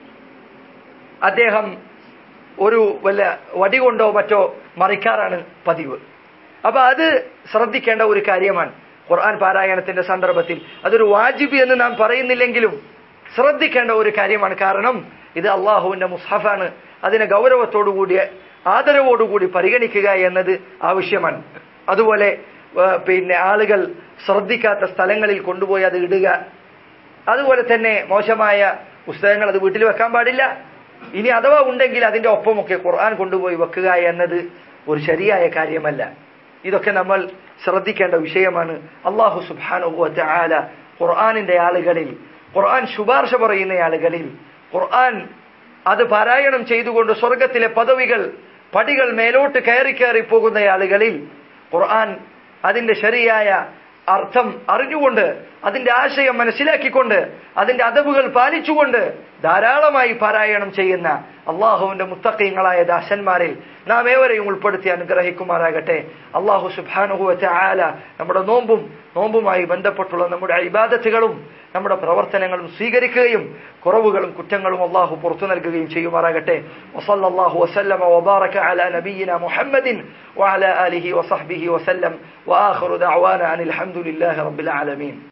അദ്ദേഹം ഒരു വല്ല വടി കൊണ്ടോ മറ്റോ മറിക്കാറാണ് പതിവ്. അപ്പൊ അത് ശ്രദ്ധിക്കേണ്ട ഒരു കാര്യമാണ് ഖുർആൻ പാരായണത്തിന്റെ സന്ദർഭത്തിൽ. അതൊരു വാജിബ് എന്ന് നാം പറയുന്നില്ലെങ്കിലും ശ്രദ്ധിക്കേണ്ട ഒരു കാര്യമാണ്. കാരണം ഇത് അള്ളാഹുവിന്റെ മുസ്ഹഫാണ്. അതിനെ ഗൗരവത്തോടുകൂടി ആദരവോടുകൂടി പരിഗണിക്കുക എന്നത് ആവശ്യമാണ്. അതുപോലെ പിന്നെ ആളുകൾ ശ്രദ്ധിക്കാത്ത സ്ഥലങ്ങളിൽ കൊണ്ടുപോയി അത് ഇടുക, അതുപോലെ തന്നെ മോശമായ പുസ്തകങ്ങൾ അത് വീട്ടിൽ വെക്കാൻ പാടില്ല. ഇനി അഥവാ ഉണ്ടെങ്കിൽ അതിന്റെ ഒപ്പമൊക്കെ ഖുർആൻ കൊണ്ടുപോയി വെക്കുക എന്നത് ഒരു ശരിയായ കാര്യമല്ല. ഇതൊക്കെ നമ്മൾ ശ്രദ്ധിക്കേണ്ട വിഷയമാണ്. അല്ലാഹു സുബ്ഹാനഹു വ തആല ഖുർആനിന്റെ ആളുകളിൽ, ഖുർആൻ ശുപാർശ പറയുന്ന ആളുകളിൽ, ഖുർആൻ അത് പാരായണം ചെയ്തുകൊണ്ട് സ്വർഗത്തിലെ പദവികൾ പടികൾ മേലോട്ട് കയറി കയറി പോകുന്ന ആളുകളിൽ ഖുർആൻ അതിന്റെ ശരിയായ അർത്ഥം അറിഞ്ഞുകൊണ്ട് അതിന്റെ ആശയം മനസ്സിലാക്കിക്കൊണ്ട് അതിന്റെ അദബുകൾ പാലിച്ചുകൊണ്ട് ധാരാളമായി പാരായണം ചെയ്യുന്ന അള്ളാഹുവിന്റെ മുത്തഖീങ്ങളായ ദാസന്മാരിൽ നാം ഏവരെയും ഉൾപ്പെടുത്തി അനുഗ്രഹിക്കുമാറാകട്ടെ. അള്ളാഹു സുബ്ഹാനഹു വ തആല നമ്മുടെ നോമ്പും നോമ്പുമായി ബന്ധപ്പെട്ടുള്ള നമ്മുടെ ഇബാദത്തുകളും നമ്മുടെ പ്രവർത്തനങ്ങളും സ്വീകരിക്കുകയും കുറവുകളും കുറ്റങ്ങളും അള്ളാഹു പുറത്തു നൽകുകയും ചെയ്യുമാറാകട്ടെ. വസല്ലല്ലാഹു വസല്ലമ വബാറക അലാ നബിയിന മുഹമ്മദിൻ വഅലാ ആലിഹി വസഹ്ബിഹി വസല്ലം വആഖിറു ദഅവാന അനിൽ ഹംദുലില്ലാഹി റബ്ബിൽ ആലമീൻ.